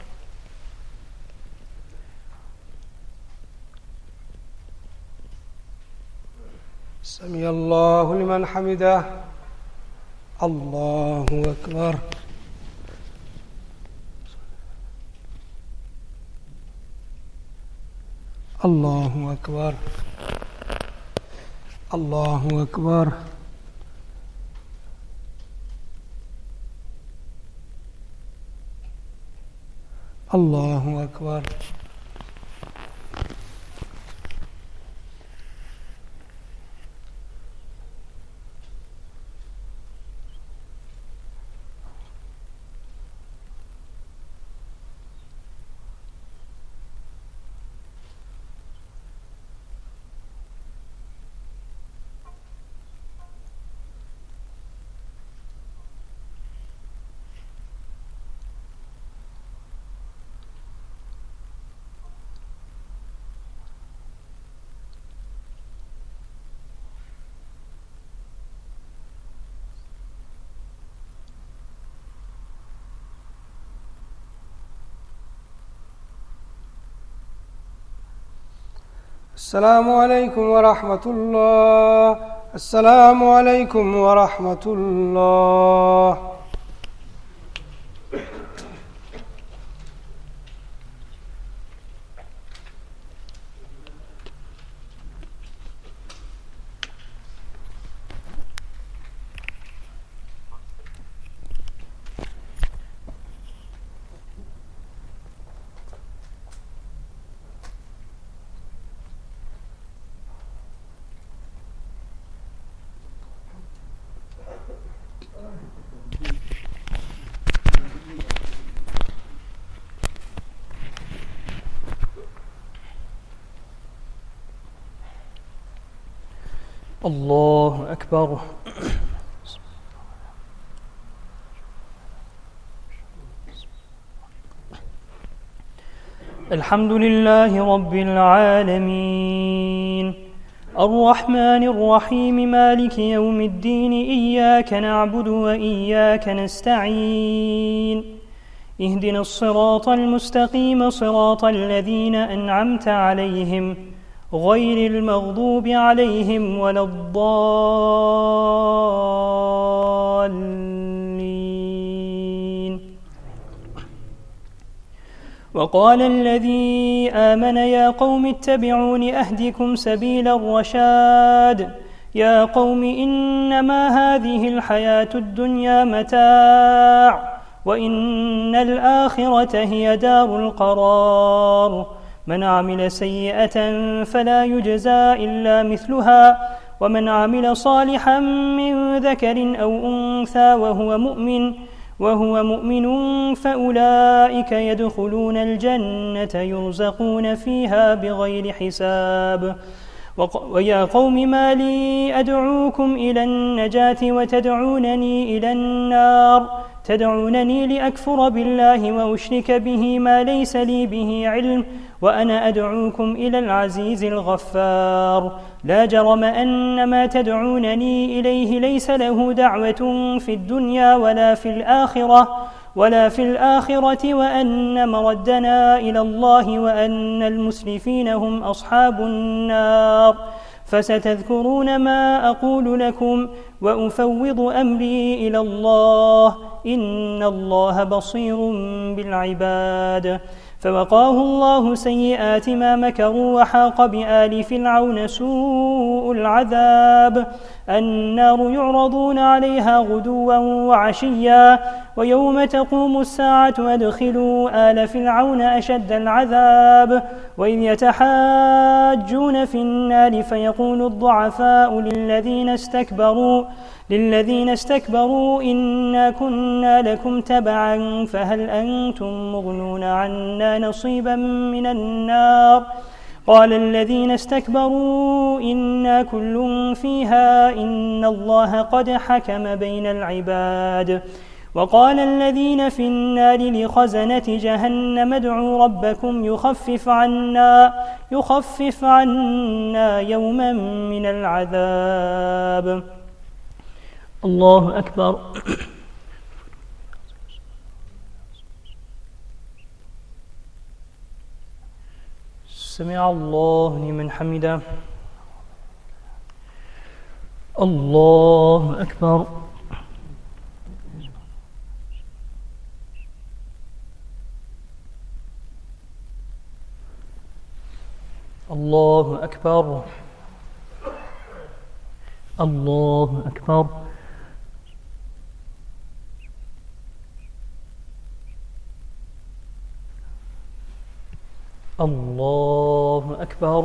سمع الله لمن حمده. الله أكبر. الله أكبر. الله أكبر. الله أكبر. السلام عليكم ورحمة الله. السلام عليكم ورحمة الله. الله أكبر. الحمد لله رب العالمين الرحمن الرحيم مالك يوم الدين إياك نعبد وإياك نستعين اهدنا الصراط المستقيم صراط الذين أنعمت عليهم غير المغضوب عليهم ولا الضالين. وقال الذي آمن يا قوم اتبعون أهدكم سبيل الرشاد يا قوم إنما هذه الحياة الدنيا متاع وإن الآخرة هي دار القرار من عمل سيئة فلا يجزى إلا مثلها ومن عمل صالحا من ذكر أو أنثى وهو مؤمن وهو مؤمن فأولئك يدخلون الجنة يرزقون فيها بغير حساب. ويا قوم ما لي أدعوكم إلى النجاة وتدعونني إلى النار تدعونني لأكفر بالله وأشرك به ما ليس لي به علم وأنا أدعوكم إلى العزيز الغفار. لا جرم أن ما تدعونني إليه ليس له دعوة في الدنيا ولا في الآخرة ولا في الآخرة وأن مردنا إلى الله وأن المسرفين هم أصحاب النار. فستذكرون ما أقول لكم وأفوض أمري إلى الله إن الله بصير بالعباد. فوقاه الله سيئات ما مكروا وحاق بآل فرعون سوء العذاب. النار يعرضون عليها غدوا وعشيا ويوم تقوم الساعة أدخلوا آل فرعون أشد العذاب. وإذ يتحاجون في النار فيقول الضعفاء للذين استكبروا للذين استكبروا إنا كنا لكم تبعا فهل أنتم مغنون عنا نصيبا من النار. قال الذين استكبروا إنا كل فيها إن الله قد حكم بين العباد. وقال الذين في النار لخزنة جهنم ادعوا ربكم يخفف عنا يخفف عنا يوما من العذاب. الله أكبر. سمع الله لمن حمده. الله أكبر. الله أكبر. الله أكبر. الله أكبر.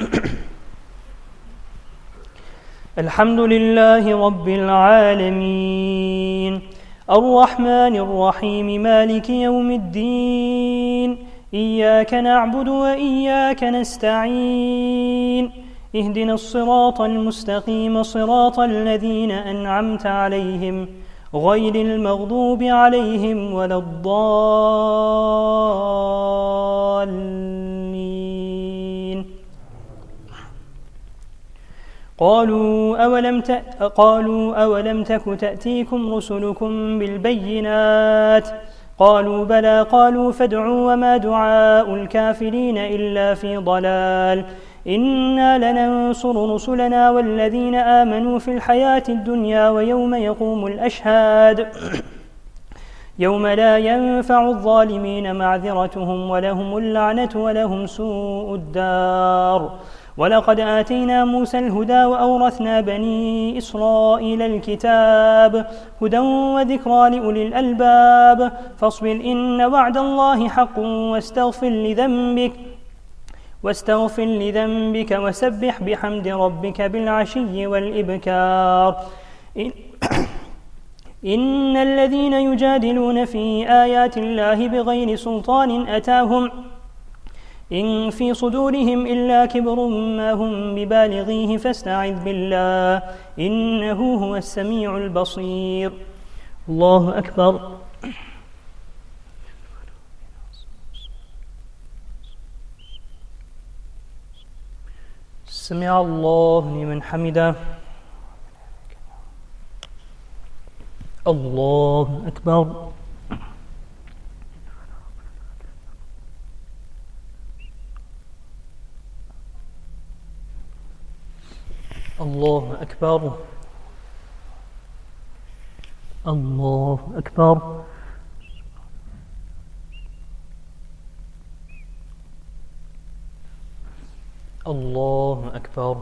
الحمد لله رب العالمين الرحمن الرحيم مالك يوم الدين إياك نعبد وإياك نستعين اهدنا الصراط المستقيم صراط الذين أنعمت عليهم غير المغضوب عليهم ولا الضالين. قالوا أولم ت... قالوا أولم تك تأتيكم رسلكم بالبينات قالوا بلى قالوا فادعوا وما دعاء الكافرين إلا في ضلال إنا لننصر رسلنا والذين آمنوا في الحياة الدنيا ويوم يقوم الأشهاد يوم لا ينفع الظالمين معذرتهم ولهم اللعنة ولهم سوء الدار. ولقد آتينا موسى الهدى وأورثنا بني إسرائيل الكتاب هدى وذكرى لأولي الألباب. فاصبر إن وعد الله حق واستغفر لذنبك واستغفر لذنبك وسبح بحمد ربك بالعشي والإبكار. إن الذين يجادلون في آيات الله بغير سلطان أتاهم إن في صدورهم إلا كبر ما هم ببالغيه فاستعذ بالله إنه هو السميع البصير. الله أكبر. سمع الله لمن حمده. الله أكبر. الله أكبر. الله أكبر. الله أكبر.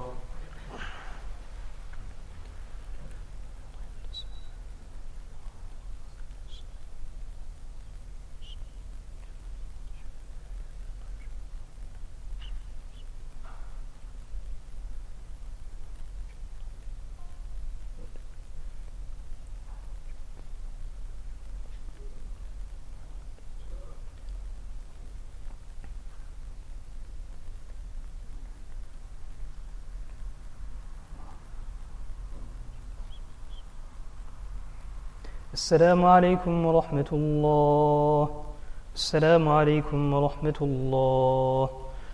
السلام عليكم ورحمة الله. السلام عليكم ورحمة الله.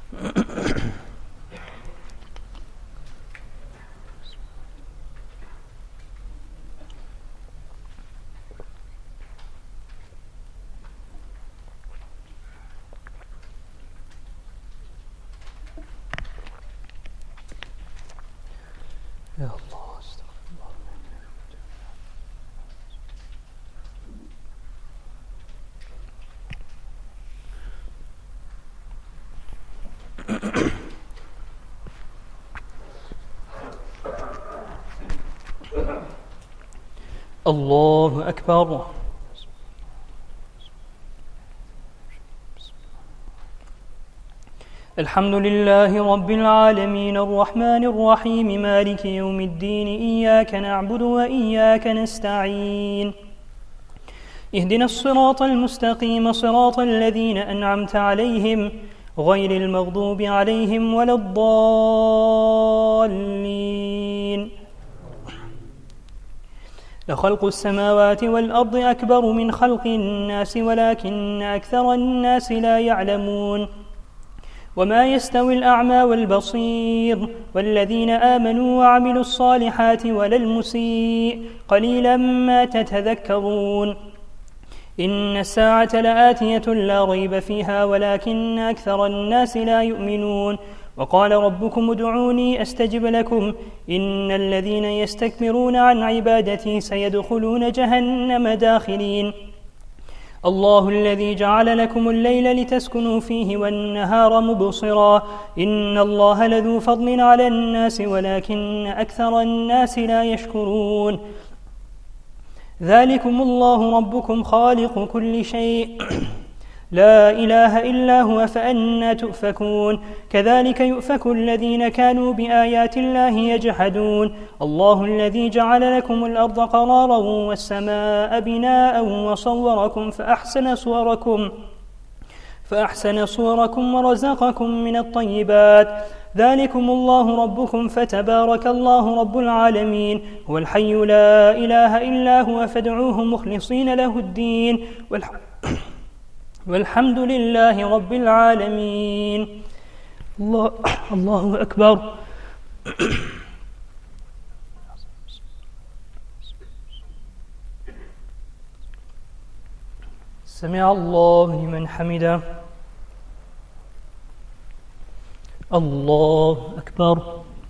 يا الله استغفر الله. الله أكبر. الحمد لله رب العالمين الرحمن الرحيم مالك يوم الدين إياك نعبد وإياك نستعين اهدنا الصراط المستقيم صراط الذين أنعمت عليهم غير المغضوب عليهم ولا الضالين. لخلق السماوات والأرض أكبر من خلق الناس ولكن أكثر الناس لا يعلمون. وما يستوي الأعمى والبصير والذين آمنوا وعملوا الصالحات ولا المسيء قليلا ما تتذكرون. إن الساعة لآتية لا ريب فيها ولكن أكثر الناس لا يؤمنون. وقال ربكم ادعوني أستجب لكم إن الذين يستكبرون عن عبادتي سيدخلون جهنم داخلين. الله الذي جعل لكم الليل لتسكنوا فيه والنهار مبصرا إن الله لذو فضل على الناس ولكن أكثر الناس لا يشكرون. ذلكم الله ربكم خالق كل شيء لا إله إلا هو فأنى تؤفكون. كذلك يؤفك الذين كانوا بآيات الله يجحدون. الله الذي جعل لكم الأرض قرارا والسماء بناء وصوركم فأحسن صوركم فأحسن صوركم ورزقكم من الطيبات. ذلكم الله ربكم فتبارك الله رب العالمين هو الحي لا إله إلا هو فادعوه مخلصين له الدين والح... والحمد لله رب العالمين. الله, الله أكبر. سمع الله لمن حمده. الله أكبر.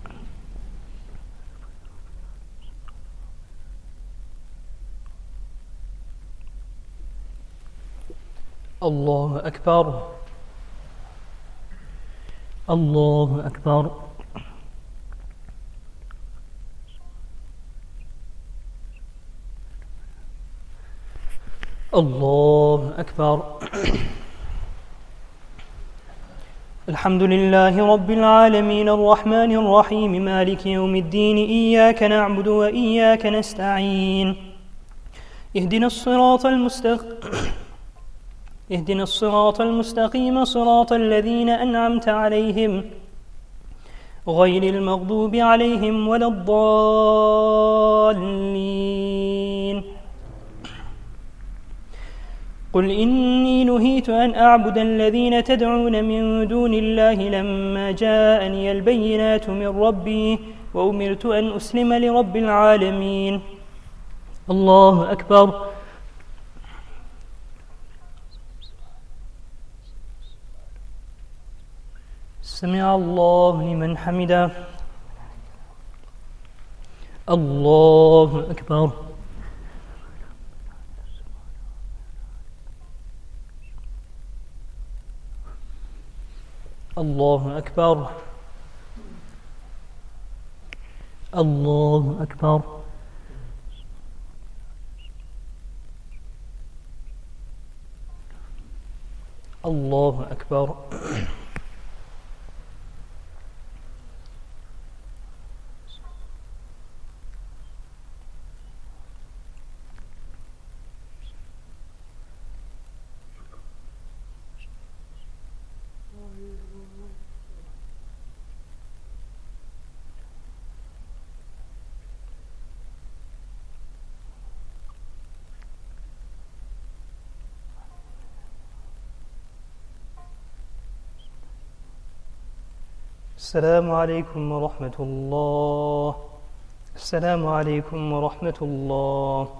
الله أكبر. الله أكبر. الله أكبر. الحمد لله رب العالمين الرحمن الرحيم مالك يوم الدين إياك نعبد وإياك نستعين اهدنا الصراط المستقيم اهدنا الصراط المستقيم صراط الذين أنعمت عليهم غير المغضوب عليهم ولا الضالين. قل إني نهيت أن أعبد الذين تدعون من دون الله لما جاءني البينات من ربي وأمرت أن أسلم لرب العالمين. الله أكبر. سمع الله لمن حمده. الله أكبر. الله أكبر. الله أكبر. الله أكبر. السلام عليكم ورحمة الله. السلام عليكم ورحمة الله.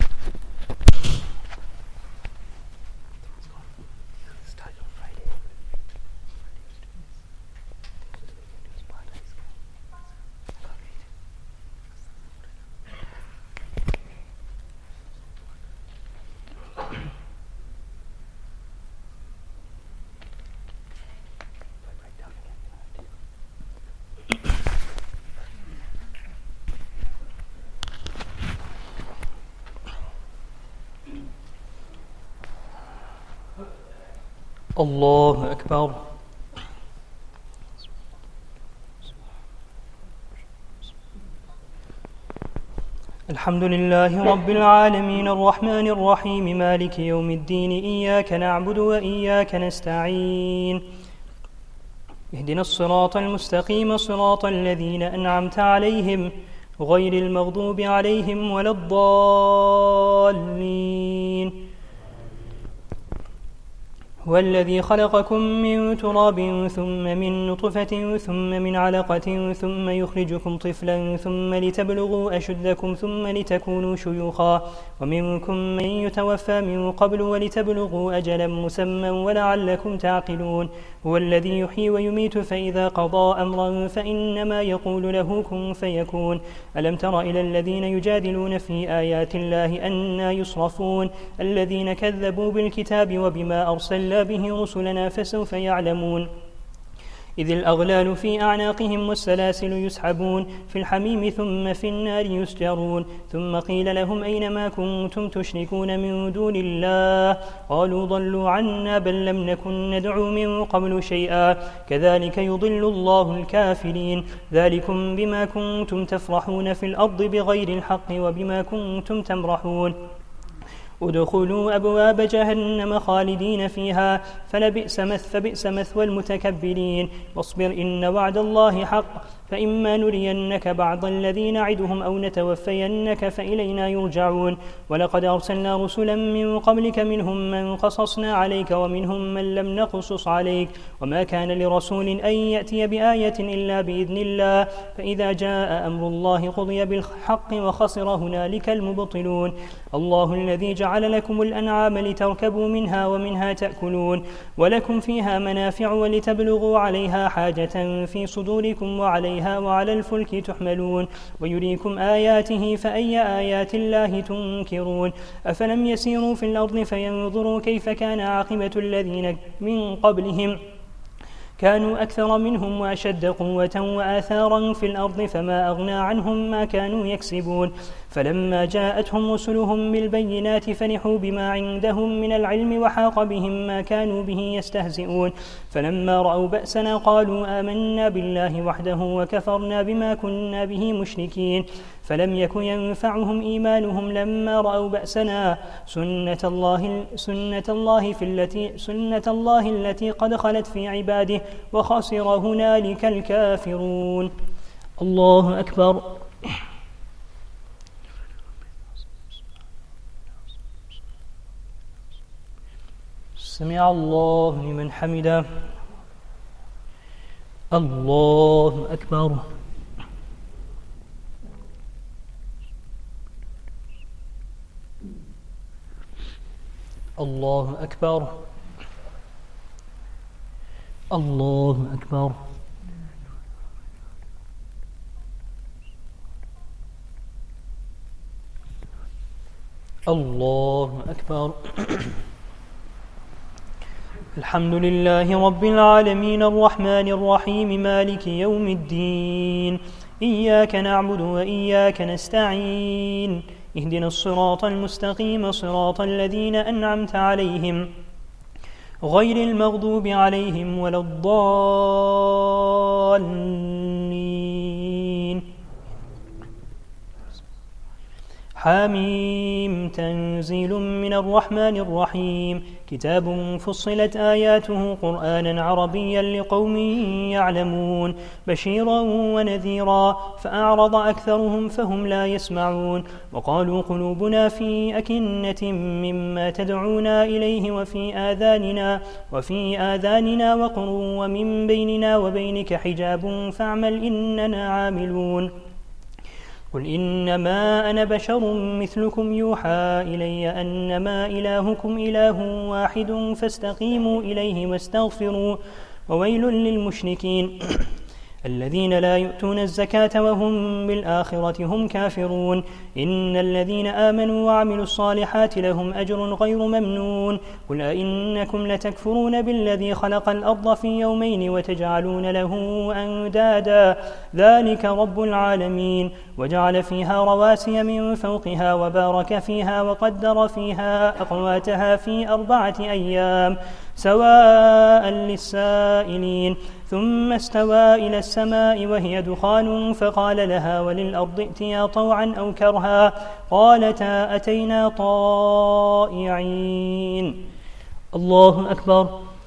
الله أكبر. الحمد لله رب العالمين الرحمن الرحيم مالك يوم الدين إياك نعبد وإياك نستعين اهدنا الصراط المستقيم صراط الذين أنعمت عليهم غير المغضوب عليهم ولا الضالين. هو الذي خلقكم من تراب ثم من نطفة ثم من علقة ثم يخرجكم طفلا ثم لتبلغوا أشدكم ثم لتكونوا شيوخا ومنكم من يتوفى من قبل ولتبلغوا أجلا مسمى ولعلكم تعقلون. هو الذي يحيي ويميت فإذا قضى أمرا فإنما يقول له كن فيكون. ألم تر إلى الذين يجادلون في آيات الله أنى يصرفون الذين كذبوا بالكتاب وبما أرسلنا به رسلنا فسوف يعلمون. إذ الأغلال في أعناقهم والسلاسل يسحبون في الحميم ثم في النار يسجرون. ثم قيل لهم أين ما كنتم تشركون من دون الله قالوا ضلوا عنا بل لم نكن ندعو من قبل شيئا كذلك يضل الله الكافرين. ذلكم بما كنتم تفرحون في الأرض بغير الحق وبما كنتم تمرحون. ادخلوا أبواب جهنم خالدين فيها فلبئس مث فبئس مثوى المتكبرين. واصبر إن وعد الله حق فإما نرينك بعض الذي نعدهم أو نتوفينك فإلينا يرجعون. ولقد أرسلنا رسلا من قبلك منهم من قصصنا عليك ومنهم من لم نقصص عليك وما كان لرسول أن يأتي بآية إلا بإذن الله فإذا جاء أمر الله قضي بالحق وخسر هنالك المبطلون. الله الذي جعل لكم الأنعام لتركبوا منها ومنها تأكلون ولكم فيها منافع ولتبلغوا عليها حاجة في صدوركم وعليها وعلى الفلك تحملون ويريكم آياته فأي آيات الله تنكرون. أفلم يسيروا في الأرض فينظروا كيف كان عاقبة الذين من قبلهم كانوا أكثر منهم وأشد قوة وآثارا في الأرض فما أغنى عنهم ما كانوا يكسبون. فلما جاءتهم رسلهم بالبينات فرحوا بما عندهم من العلم وحاق بهم ما كانوا به يستهزئون. فلما رأوا بأسنا قالوا آمنا بالله وحده وكفرنا بما كنا به مشركين. فلم يكن ينفعهم إيمانهم لما رأوا بأسنا سنة الله سنة الله في التي سنة الله التي قد خلت في عباده وخسر هنالك الكافرون. الله أكبر. سمع الله لمن حمده. الله أكبر. الله أكبر. الله أكبر. الله أكبر. الحمد لله رب العالمين الرحمن الرحيم مالك يوم الدين إياك نعبد وإياك نستعين اهدنا الصراط المستقيم صراط الذين أنعمت عليهم غير المغضوب عليهم ولا الضالين. حاميم تنزيل من الرحمن الرحيم كتاب فصلت آياته قرآنا عربيا لقوم يعلمون بشيرا ونذيرا فأعرض أكثرهم فهم لا يسمعون وقالوا قلوبنا في أكنة مما تدعونا إليه وفي آذاننا وفي آذاننا وقر ومن بيننا وبينك حجاب فاعمل إننا عاملون قل إنما أنا بشر مثلكم يوحى إلي أنما إلهكم إله واحد فاستقيموا إليه واستغفروا وويل للمشركين الذين لا يؤتون الزكاة وهم بالآخرة هم كافرون إن الذين آمنوا وعملوا الصالحات لهم أجر غير ممنون قل أئنكم لتكفرون بالذي خلق الأرض في يومين وتجعلون له أندادا ذلك رب العالمين وجعل فيها رواسي من فوقها وبارك فيها وقدر فيها أقواتها في أربعة أيام سواء للسائلين ثم استوى إلى السماء وهي دخان فقال لها وللأرض ائتيا طوعا أو كرها قالتا أتينا طائعين الله أكبر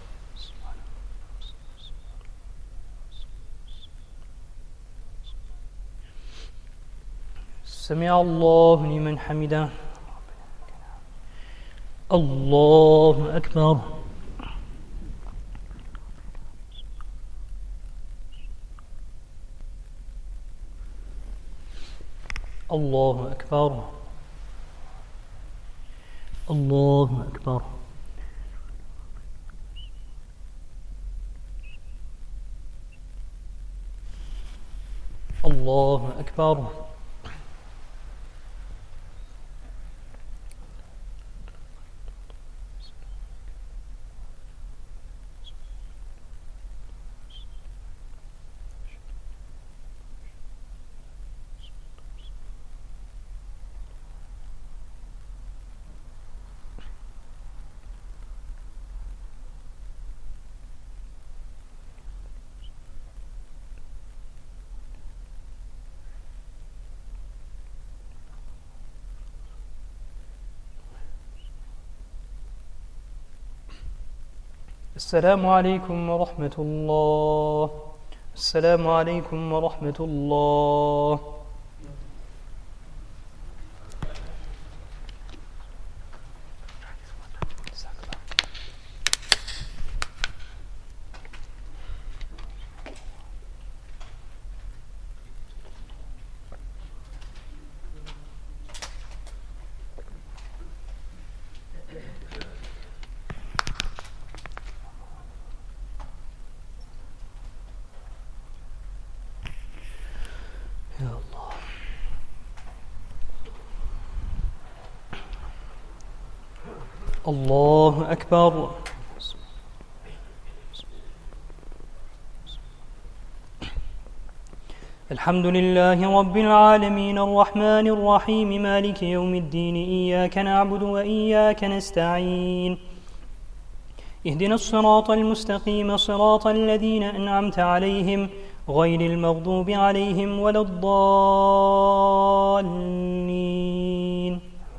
سمع الله لمن حمده الله أكبر الله أكبر الله أكبر الله أكبر السلام عليكم ورحمة الله السلام عليكم ورحمة الله الله أكبر الحمد لله رب العالمين الرحمن الرحيم مالك يوم الدين إياك نعبد وإياك نستعين اهدنا الصراط المستقيم صراط الذين أنعمت عليهم غير المغضوب عليهم ولا الضالين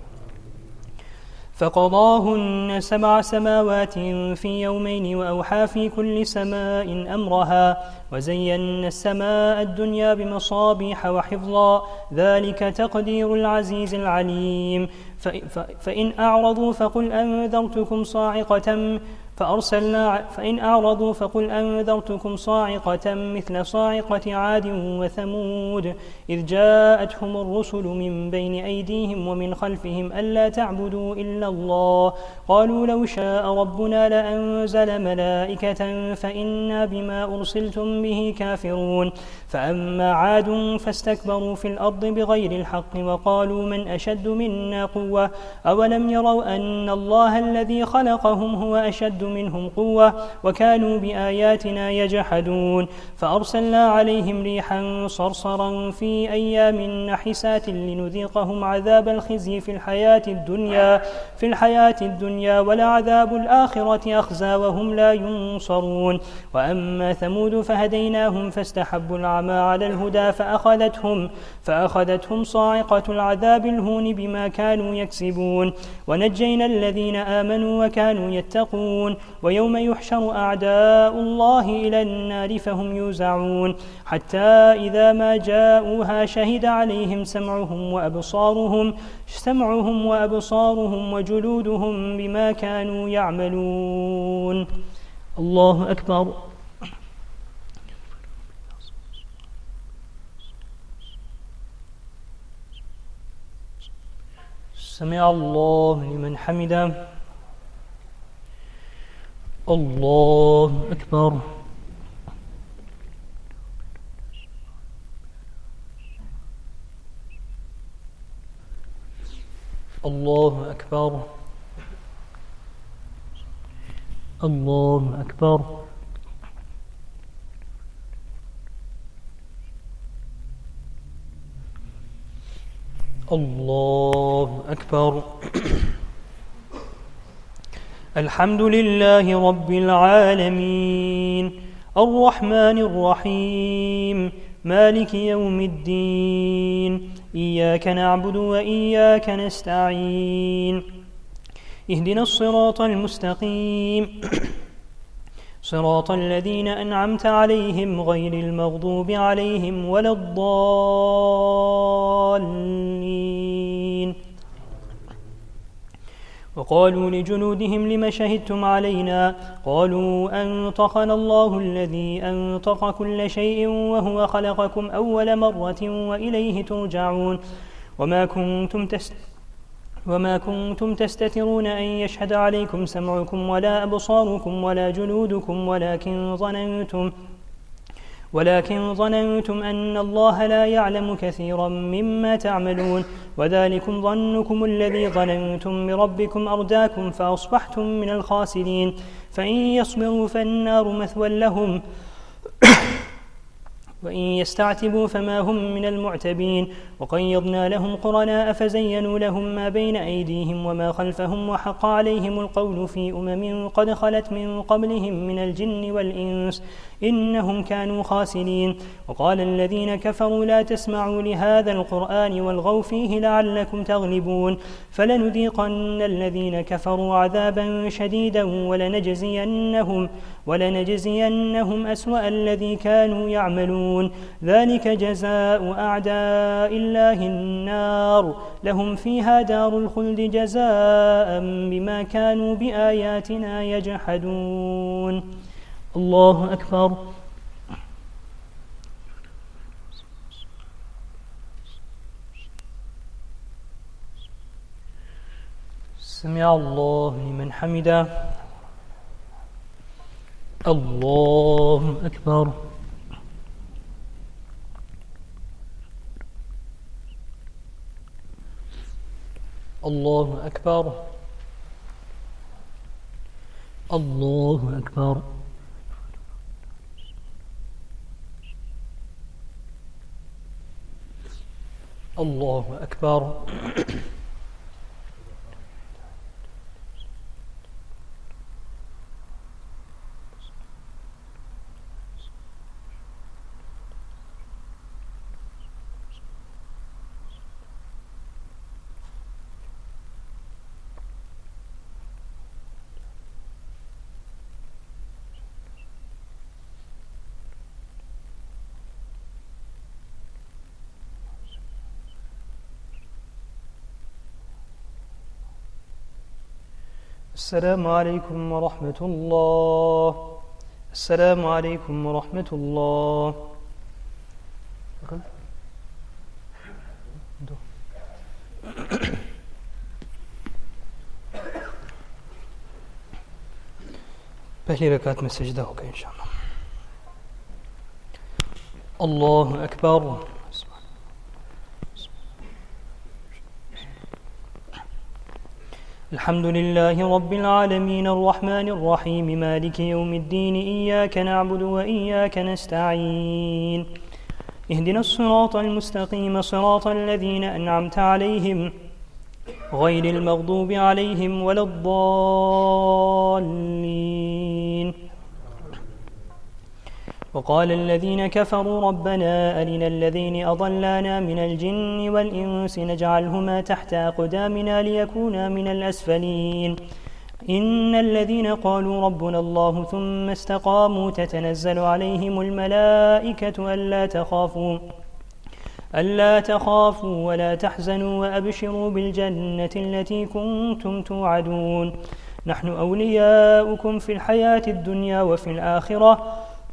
فقضاهن سبع سماوات في يومين وأوحى في كل سماء أمرها وزينا السماء الدنيا بمصابيح وحفظا ذلك تقدير العزيز العليم فإن أعرضوا فقل أنذرتكم صاعقة فأرسلنا فإن أعرضوا فقل أنذرتكم صاعقة مثل صاعقة عاد وثمود إذ جاءتهم الرسل من بين أيديهم ومن خلفهم ألا تعبدوا إلا الله قالوا لو شاء ربنا لأنزل ملائكة فإنا بما أرسلتم به كافرون فأما عاد فاستكبروا في الأرض بغير الحق وقالوا من أشد منا قوة أولم يروا أن الله الذي خلقهم هو أشد أشد منهم قوة وكانوا بآياتنا يجحدون فأرسلنا عليهم ريحا صرصرا في أيام نحسات لنذيقهم عذاب الخزي في الحياة الدنيا في الحياة الدنيا ولعذاب الآخرة أخزى وهم لا ينصرون وأما ثمود فهديناهم فاستحبوا العمى على الهدى فأخذتهم فأخذتهم صاعقة العذاب الهون بما كانوا يكسبون ونجينا الذين آمنوا وكانوا يتقون ويوم يحشر أعداء الله إلى النار فهم يوزعون حتى إذا ما جاءوها شهد عليهم سمعهم وأبصارهم سمعهم وأبصارهم وجلودهم بما كانوا يعملون. الله أكبر. سمع الله لمن حمده. الله أكبر. الله أكبر. الله أكبر. الله أكبر. الحمد لله رب العالمين الرحمن الرحيم مالك يوم الدين إياك نعبد وإياك نستعين اهدنا الصراط المستقيم صراط الذين أنعمت عليهم غير المغضوب عليهم ولا الضالين. وقالوا لجنودهم لم شهدتم علينا قالوا أنطقنا الله الذي أنطق كل شيء وهو خلقكم أول مرة وإليه ترجعون وما كنتم تست وما كنتم تستترون أن يشهد عليكم سمعكم ولا أبصاركم ولا جلودكم ولكن ظننتم ولكن ظننتم أن الله لا يعلم كثيرا مما تعملون وذلكم ظنكم الذي ظننتم بربكم أرداكم فأصبحتم من الخاسرين فإن يصبروا فالنار مثوى لهم وإن يستعتبوا فما هم من المعتبين وقيضنا لهم قرناء فزينوا لهم ما بين أيديهم وما خلفهم وحق عليهم القول في أمم قد خلت من قبلهم من الجن والإنس إنهم كانوا خاسرين وقال الذين كفروا لا تسمعوا لهذا القرآن والغوا فيه لعلكم تغلبون فلنذيقن الذين كفروا عذابا شديدا ولنجزينهم ولنجزينهم أسوأ الذي كانوا يعملون ذلك جزاء أعداء الله النار لهم فيها دار الخلد جزاء بما كانوا بآياتنا يجحدون. الله أكبر. سمع الله لمن حمده. الله أكبر. الله أكبر. الله أكبر. الله أكبر. السلام عليكم ورحمة الله. السلام عليكم ورحمة الله. पहली रकात में सजदा होगा इंशाअल्लाह. الله أكبر. الحمد لله رب العالمين الرحمن الرحيم مالك يوم الدين إياك نعبد وإياك نستعين اهدنا الصراط المستقيم صراط الذين أنعمت عليهم غير المغضوب عليهم ولا الضالين. وقال الذين كفروا ربنا أرنا الذين أضلانا من الجن والإنس نجعلهما تحت أقدامنا ليكونا من الأسفلين. إن الذين قالوا ربنا الله ثم استقاموا تتنزل عليهم الملائكة ألا تخافوا ألا تخافوا ولا تحزنوا وأبشروا بالجنة التي كنتم توعدون نحن أولياؤكم في الحياة الدنيا وفي الآخرة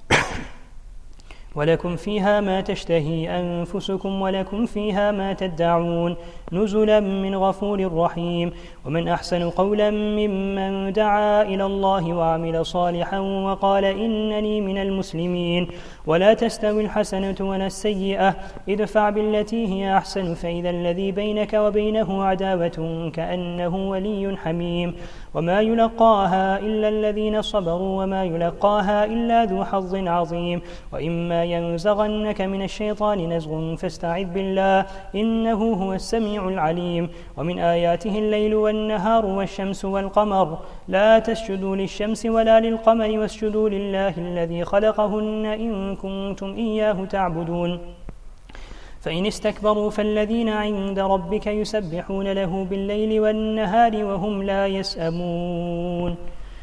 ولكم فيها ما تشتهي أنفسكم ولكم فيها ما تدعون نزلا من غفور رحيم. ومن أحسن قولا ممن دعا إلى الله وعمل صالحا وقال إنني من المسلمين. ولا تستوي الحسنة ولا السيئة ادفع بالتي هي أحسن فإذا الذي بينك وبينه عداوة كأنه ولي حميم. وما يلقاها إلا الذين صبروا وما يلقاها إلا ذو حظ عظيم. وإما ينزغنك من الشيطان نزغ فاستعذ بالله إنه هو السميع العليم. ومن آياته الليل والنهار والشمس والقمر لا تسجدوا للشمس ولا للقمر واسجدوا لله الذي خلقهن إن كنتم إياه تعبدون. فإن استكبروا فالذين عند ربك يسبحون له بالليل والنهار وهم لا يسأمون.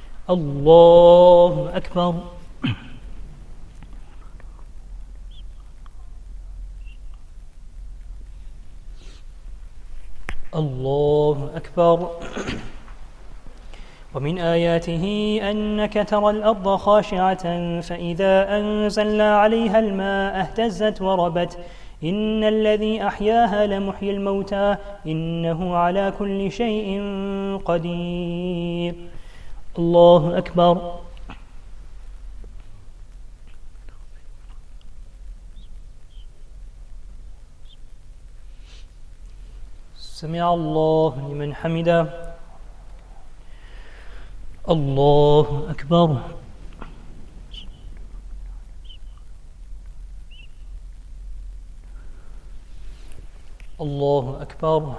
الله أكبر. الله أكبر. ومن آياته أنك ترى الأرض خاشعة فإذا أنزلنا عليها الماء اهتزت وربت إن الذي أحياها لمحيي الموتى إنه على كل شيء قدير. الله أكبر. سمع الله لمن حمده. الله أكبر. الله أكبر.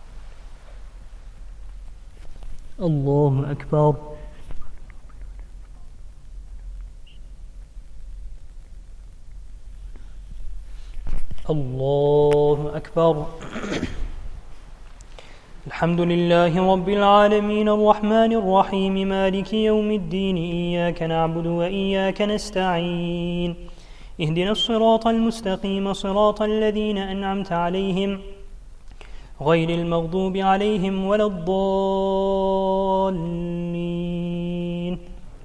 الله أكبر. الله أكبر. الحمد لله رب العالمين الرحمن الرحيم مالك يوم الدين إياك نعبد وإياك نستعين اهدنا الصراط المستقيم صراط الذين أنعمت عليهم غير المغضوب عليهم ولا الضالين.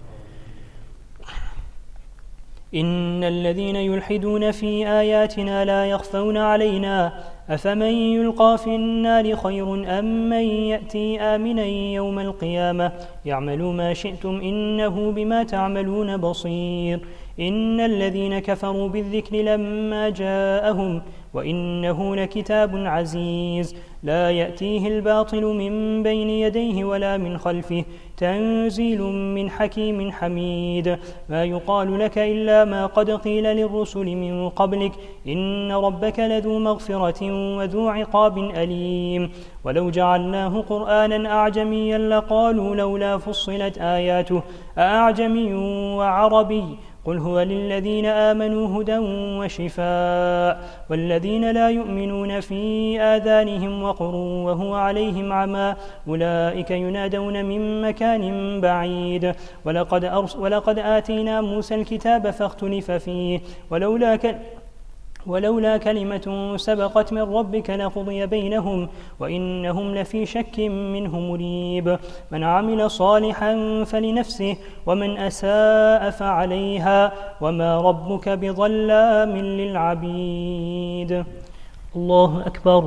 إن الذين يلحدون في آياتنا لا يخفون علينا أفمن يلقى في النار خير أم من يأتي آمنا يوم القيامة يعملوا ما شئتم إنه بما تعملون بصير. إن الذين كفروا بالذكر لما جاءهم وإنه لكتاب عزيز لا يأتيه الباطل من بين يديه ولا من خلفه تنزيل من حكيم حميد. ما يقال لك إلا ما قد قيل للرسل من قبلك إن ربك لذو مغفرة وذو عقاب أليم. ولو جعلناه قرآنا أعجميا لقالوا لولا فصلت آياته أأعجمي وعربي قل هو للذين آمنوا هدى وشفاء والذين لا يؤمنون في آذانهم وقر وهو عليهم عمى أولئك ينادون من مكان بعيد. ولقد, أرس ولقد آتينا موسى الكتاب فاختلف فيه ولولا ك ولولا كلمة سبقت من ربك لقضي بينهم وإنهم لفي شك منه مريب. من عمل صالحا فلنفسه ومن أساء فعليها وما ربك بظلام للعبيد. الله أكبر.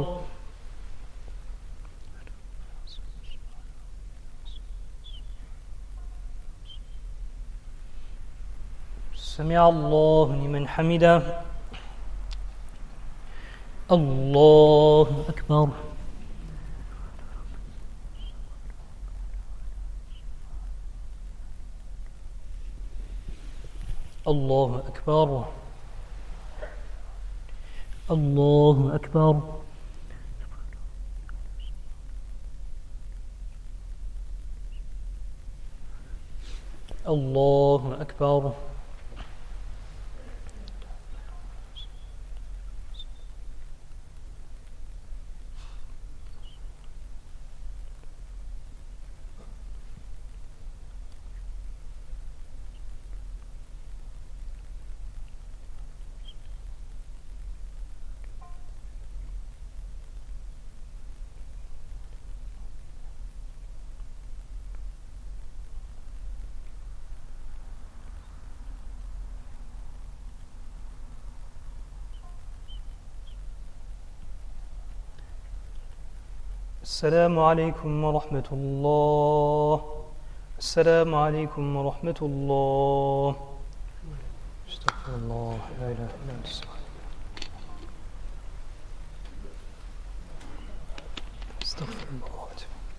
سمع الله لمن حمده. الله أكبر. الله أكبر الله أكبر الله أكبر السلام عليكم ورحمة الله السلام عليكم ورحمة الله استغفر الله لا إله إلا أنت استغفر الله.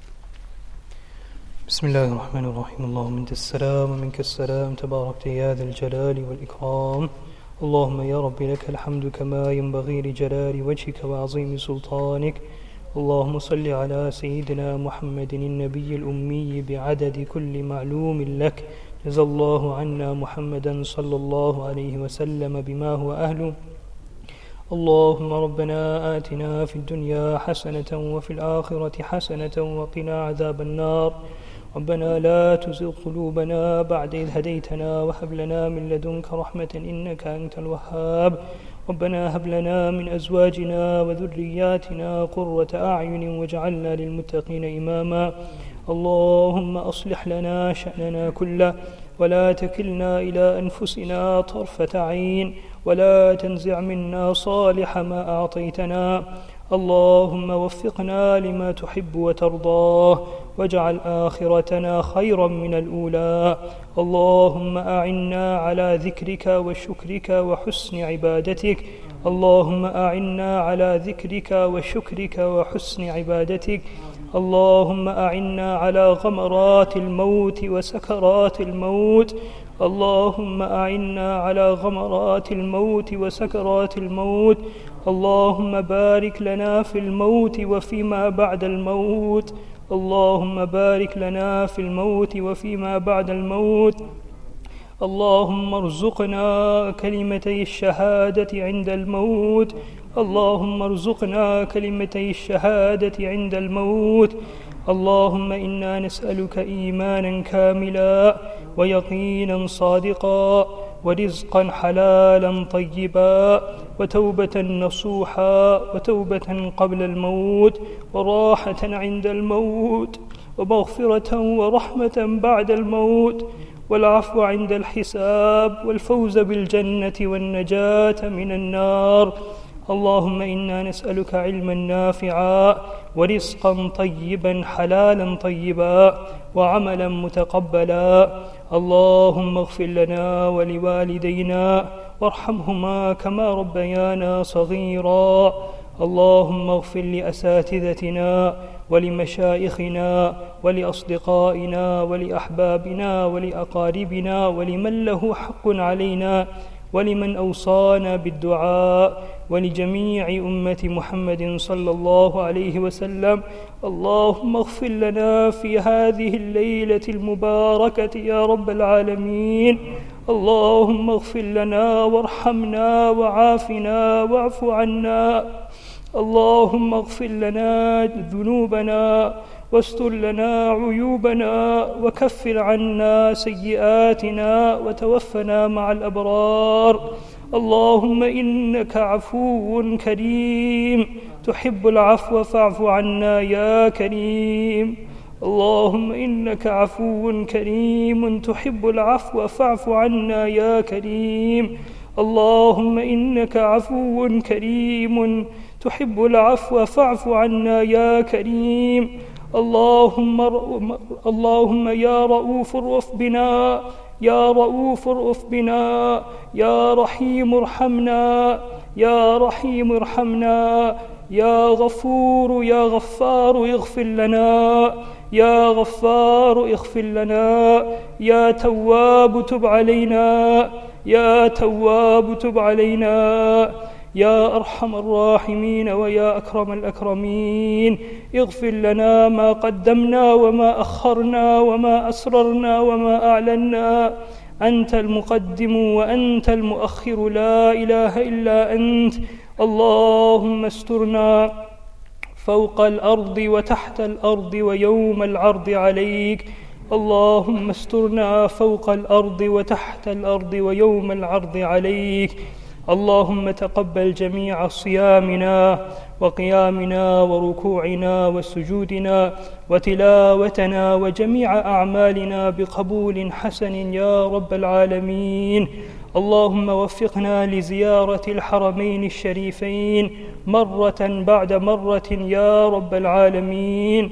بسم الله الرحمن الرحيم. اللهم أنت السلام ومنك السلام تباركت يا ذا الجلال والإكرام. اللهم يا رب لك الحمد كما ينبغي لجلال وجهك وعظيم سلطانك. اللهم صل على سيدنا محمد النبي الأمي بعدد كل معلوم لك. جزا الله عنا محمدا صلى الله عليه وسلم بما هو أهله. اللهم ربنا آتنا في الدنيا حسنة وفي الآخرة حسنة وقنا عذاب النار. ربنا لا تزغ قلوبنا بعد إذ هديتنا وهب لنا من لدنك رحمة إنك أنت الوهاب. ربنا هب لنا من أزواجنا وذرياتنا قرة أعين واجعلنا للمتقين إماما. اللهم أصلح لنا شأننا كله ولا تكلنا إلى أنفسنا طرفة عين ولا تنزع منا صالح ما أعطيتنا. اللهم وفقنا لما تحب وترضاه واجعل آخرتنا خيرا من الأولى. اللهم أعنا على ذكرك وشكرك وحسن عبادتك. اللهم أعنا على ذكرك وشكرك وحسن عبادتك. اللهم أعنا على غمرات الموت وسكرات الموت. اللهم أعنا على غمرات الموت وسكرات الموت. اللهم بارك لنا في الموت وفيما بعد الموت. اللهم بارك لنا في الموت وفيما بعد الموت. اللهم ارزقنا كلمتي الشهادة عند الموت. اللهم ارزقنا كلمتي الشهادة عند الموت. اللهم إنا نسألك إيمانا كاملا ويقينا صادقا ورزقا حلالا طيبا وتوبة نصوحا وتوبة قبل الموت وراحة عند الموت ومغفرة ورحمة بعد الموت والعفو عند الحساب والفوز بالجنة والنجاة من النار. اللهم إنا نسألك علما نافعا ورزقا طيبا حلالا طيبا وعملا متقبلا. اللهم اغفر لنا ولوالدينا وارحمهما كما ربيانا صغيرا. اللهم اغفر لأساتذتنا ولمشايخنا ولأصدقائنا ولأحبابنا ولأقاربنا ولمن له حق علينا ولمن أوصانا بالدعاء ولجميع أمة محمد صلى الله عليه وسلم. اللهم اغفر لنا في هذه الليلة المباركة يا رب العالمين. اللهم اغفر لنا وارحمنا وعافنا واعف عنا. اللهم اغفر لنا ذنوبنا واستر لنا عيوبنا وكفر عنا سيئاتنا وتوفنا مع الأبرار. اللهم إنك عفو كريم تحب العفو فاعف عنا يا كريم. اللهم إنك عفو كريم تحب العفو فاعف عنا يا كريم. اللهم إنك عفو كريم تحب العفو فاعف عنا يا كريم. اللهم اللهم يا رؤوف ارأف بنا يا رؤوف ارأف بنا، يا رحيم ارحمنا، يا رحيم ارحمنا، يا غفور يا غفار اغفر لنا، يا غفار اغفر لنا، يا تواب تب علينا، يا تواب تب علينا، يا أرحم الراحمين ويا أكرم الأكرمين اغفر لنا ما قدمنا وما أخرنا وما أسررنا وما أعلنا، أنت المقدم وأنت المؤخر، لا إله إلا أنت. اللهم استرنا فوق الأرض وتحت الأرض ويوم العرض عليك، اللهم استرنا فوق الأرض وتحت الأرض ويوم العرض عليك. اللهم تقبل جميع صيامنا وقيامنا وركوعنا وسجودنا وتلاوتنا وجميع أعمالنا بقبول حسن يا رب العالمين. اللهم وفقنا لزيارة الحرمين الشريفين مرة بعد مرة يا رب العالمين.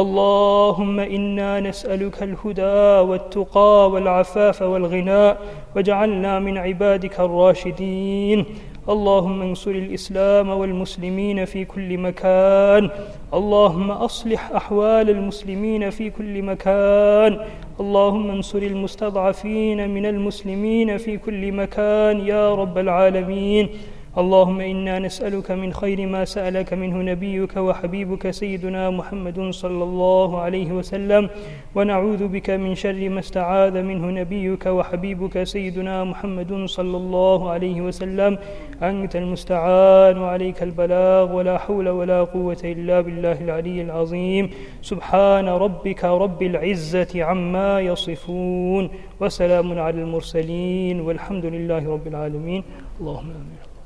اللهم إنا نسألك الهدى والتقى والعفاف والغنى، واجعلنا من عبادك الراشدين. اللهم انصر الإسلام والمسلمين في كل مكان، اللهم أصلح أحوال المسلمين في كل مكان، اللهم انصر المستضعفين من المسلمين في كل مكان يا رب العالمين. اللهم إنا نسألك من خير ما سألك منه نبيك وحبيبك سيدنا محمد صلى الله عليه وسلم، ونعوذ بك من شر ما استعاذ منه نبيك وحبيبك سيدنا محمد صلى الله عليه وسلم. أنت المستعان وعليك البلاغ، ولا حول ولا قوة إلا بالله العلي العظيم. سبحان ربك رب العزة عما يصفون، وسلام على المرسلين، والحمد لله رب العالمين. اللهم آمين.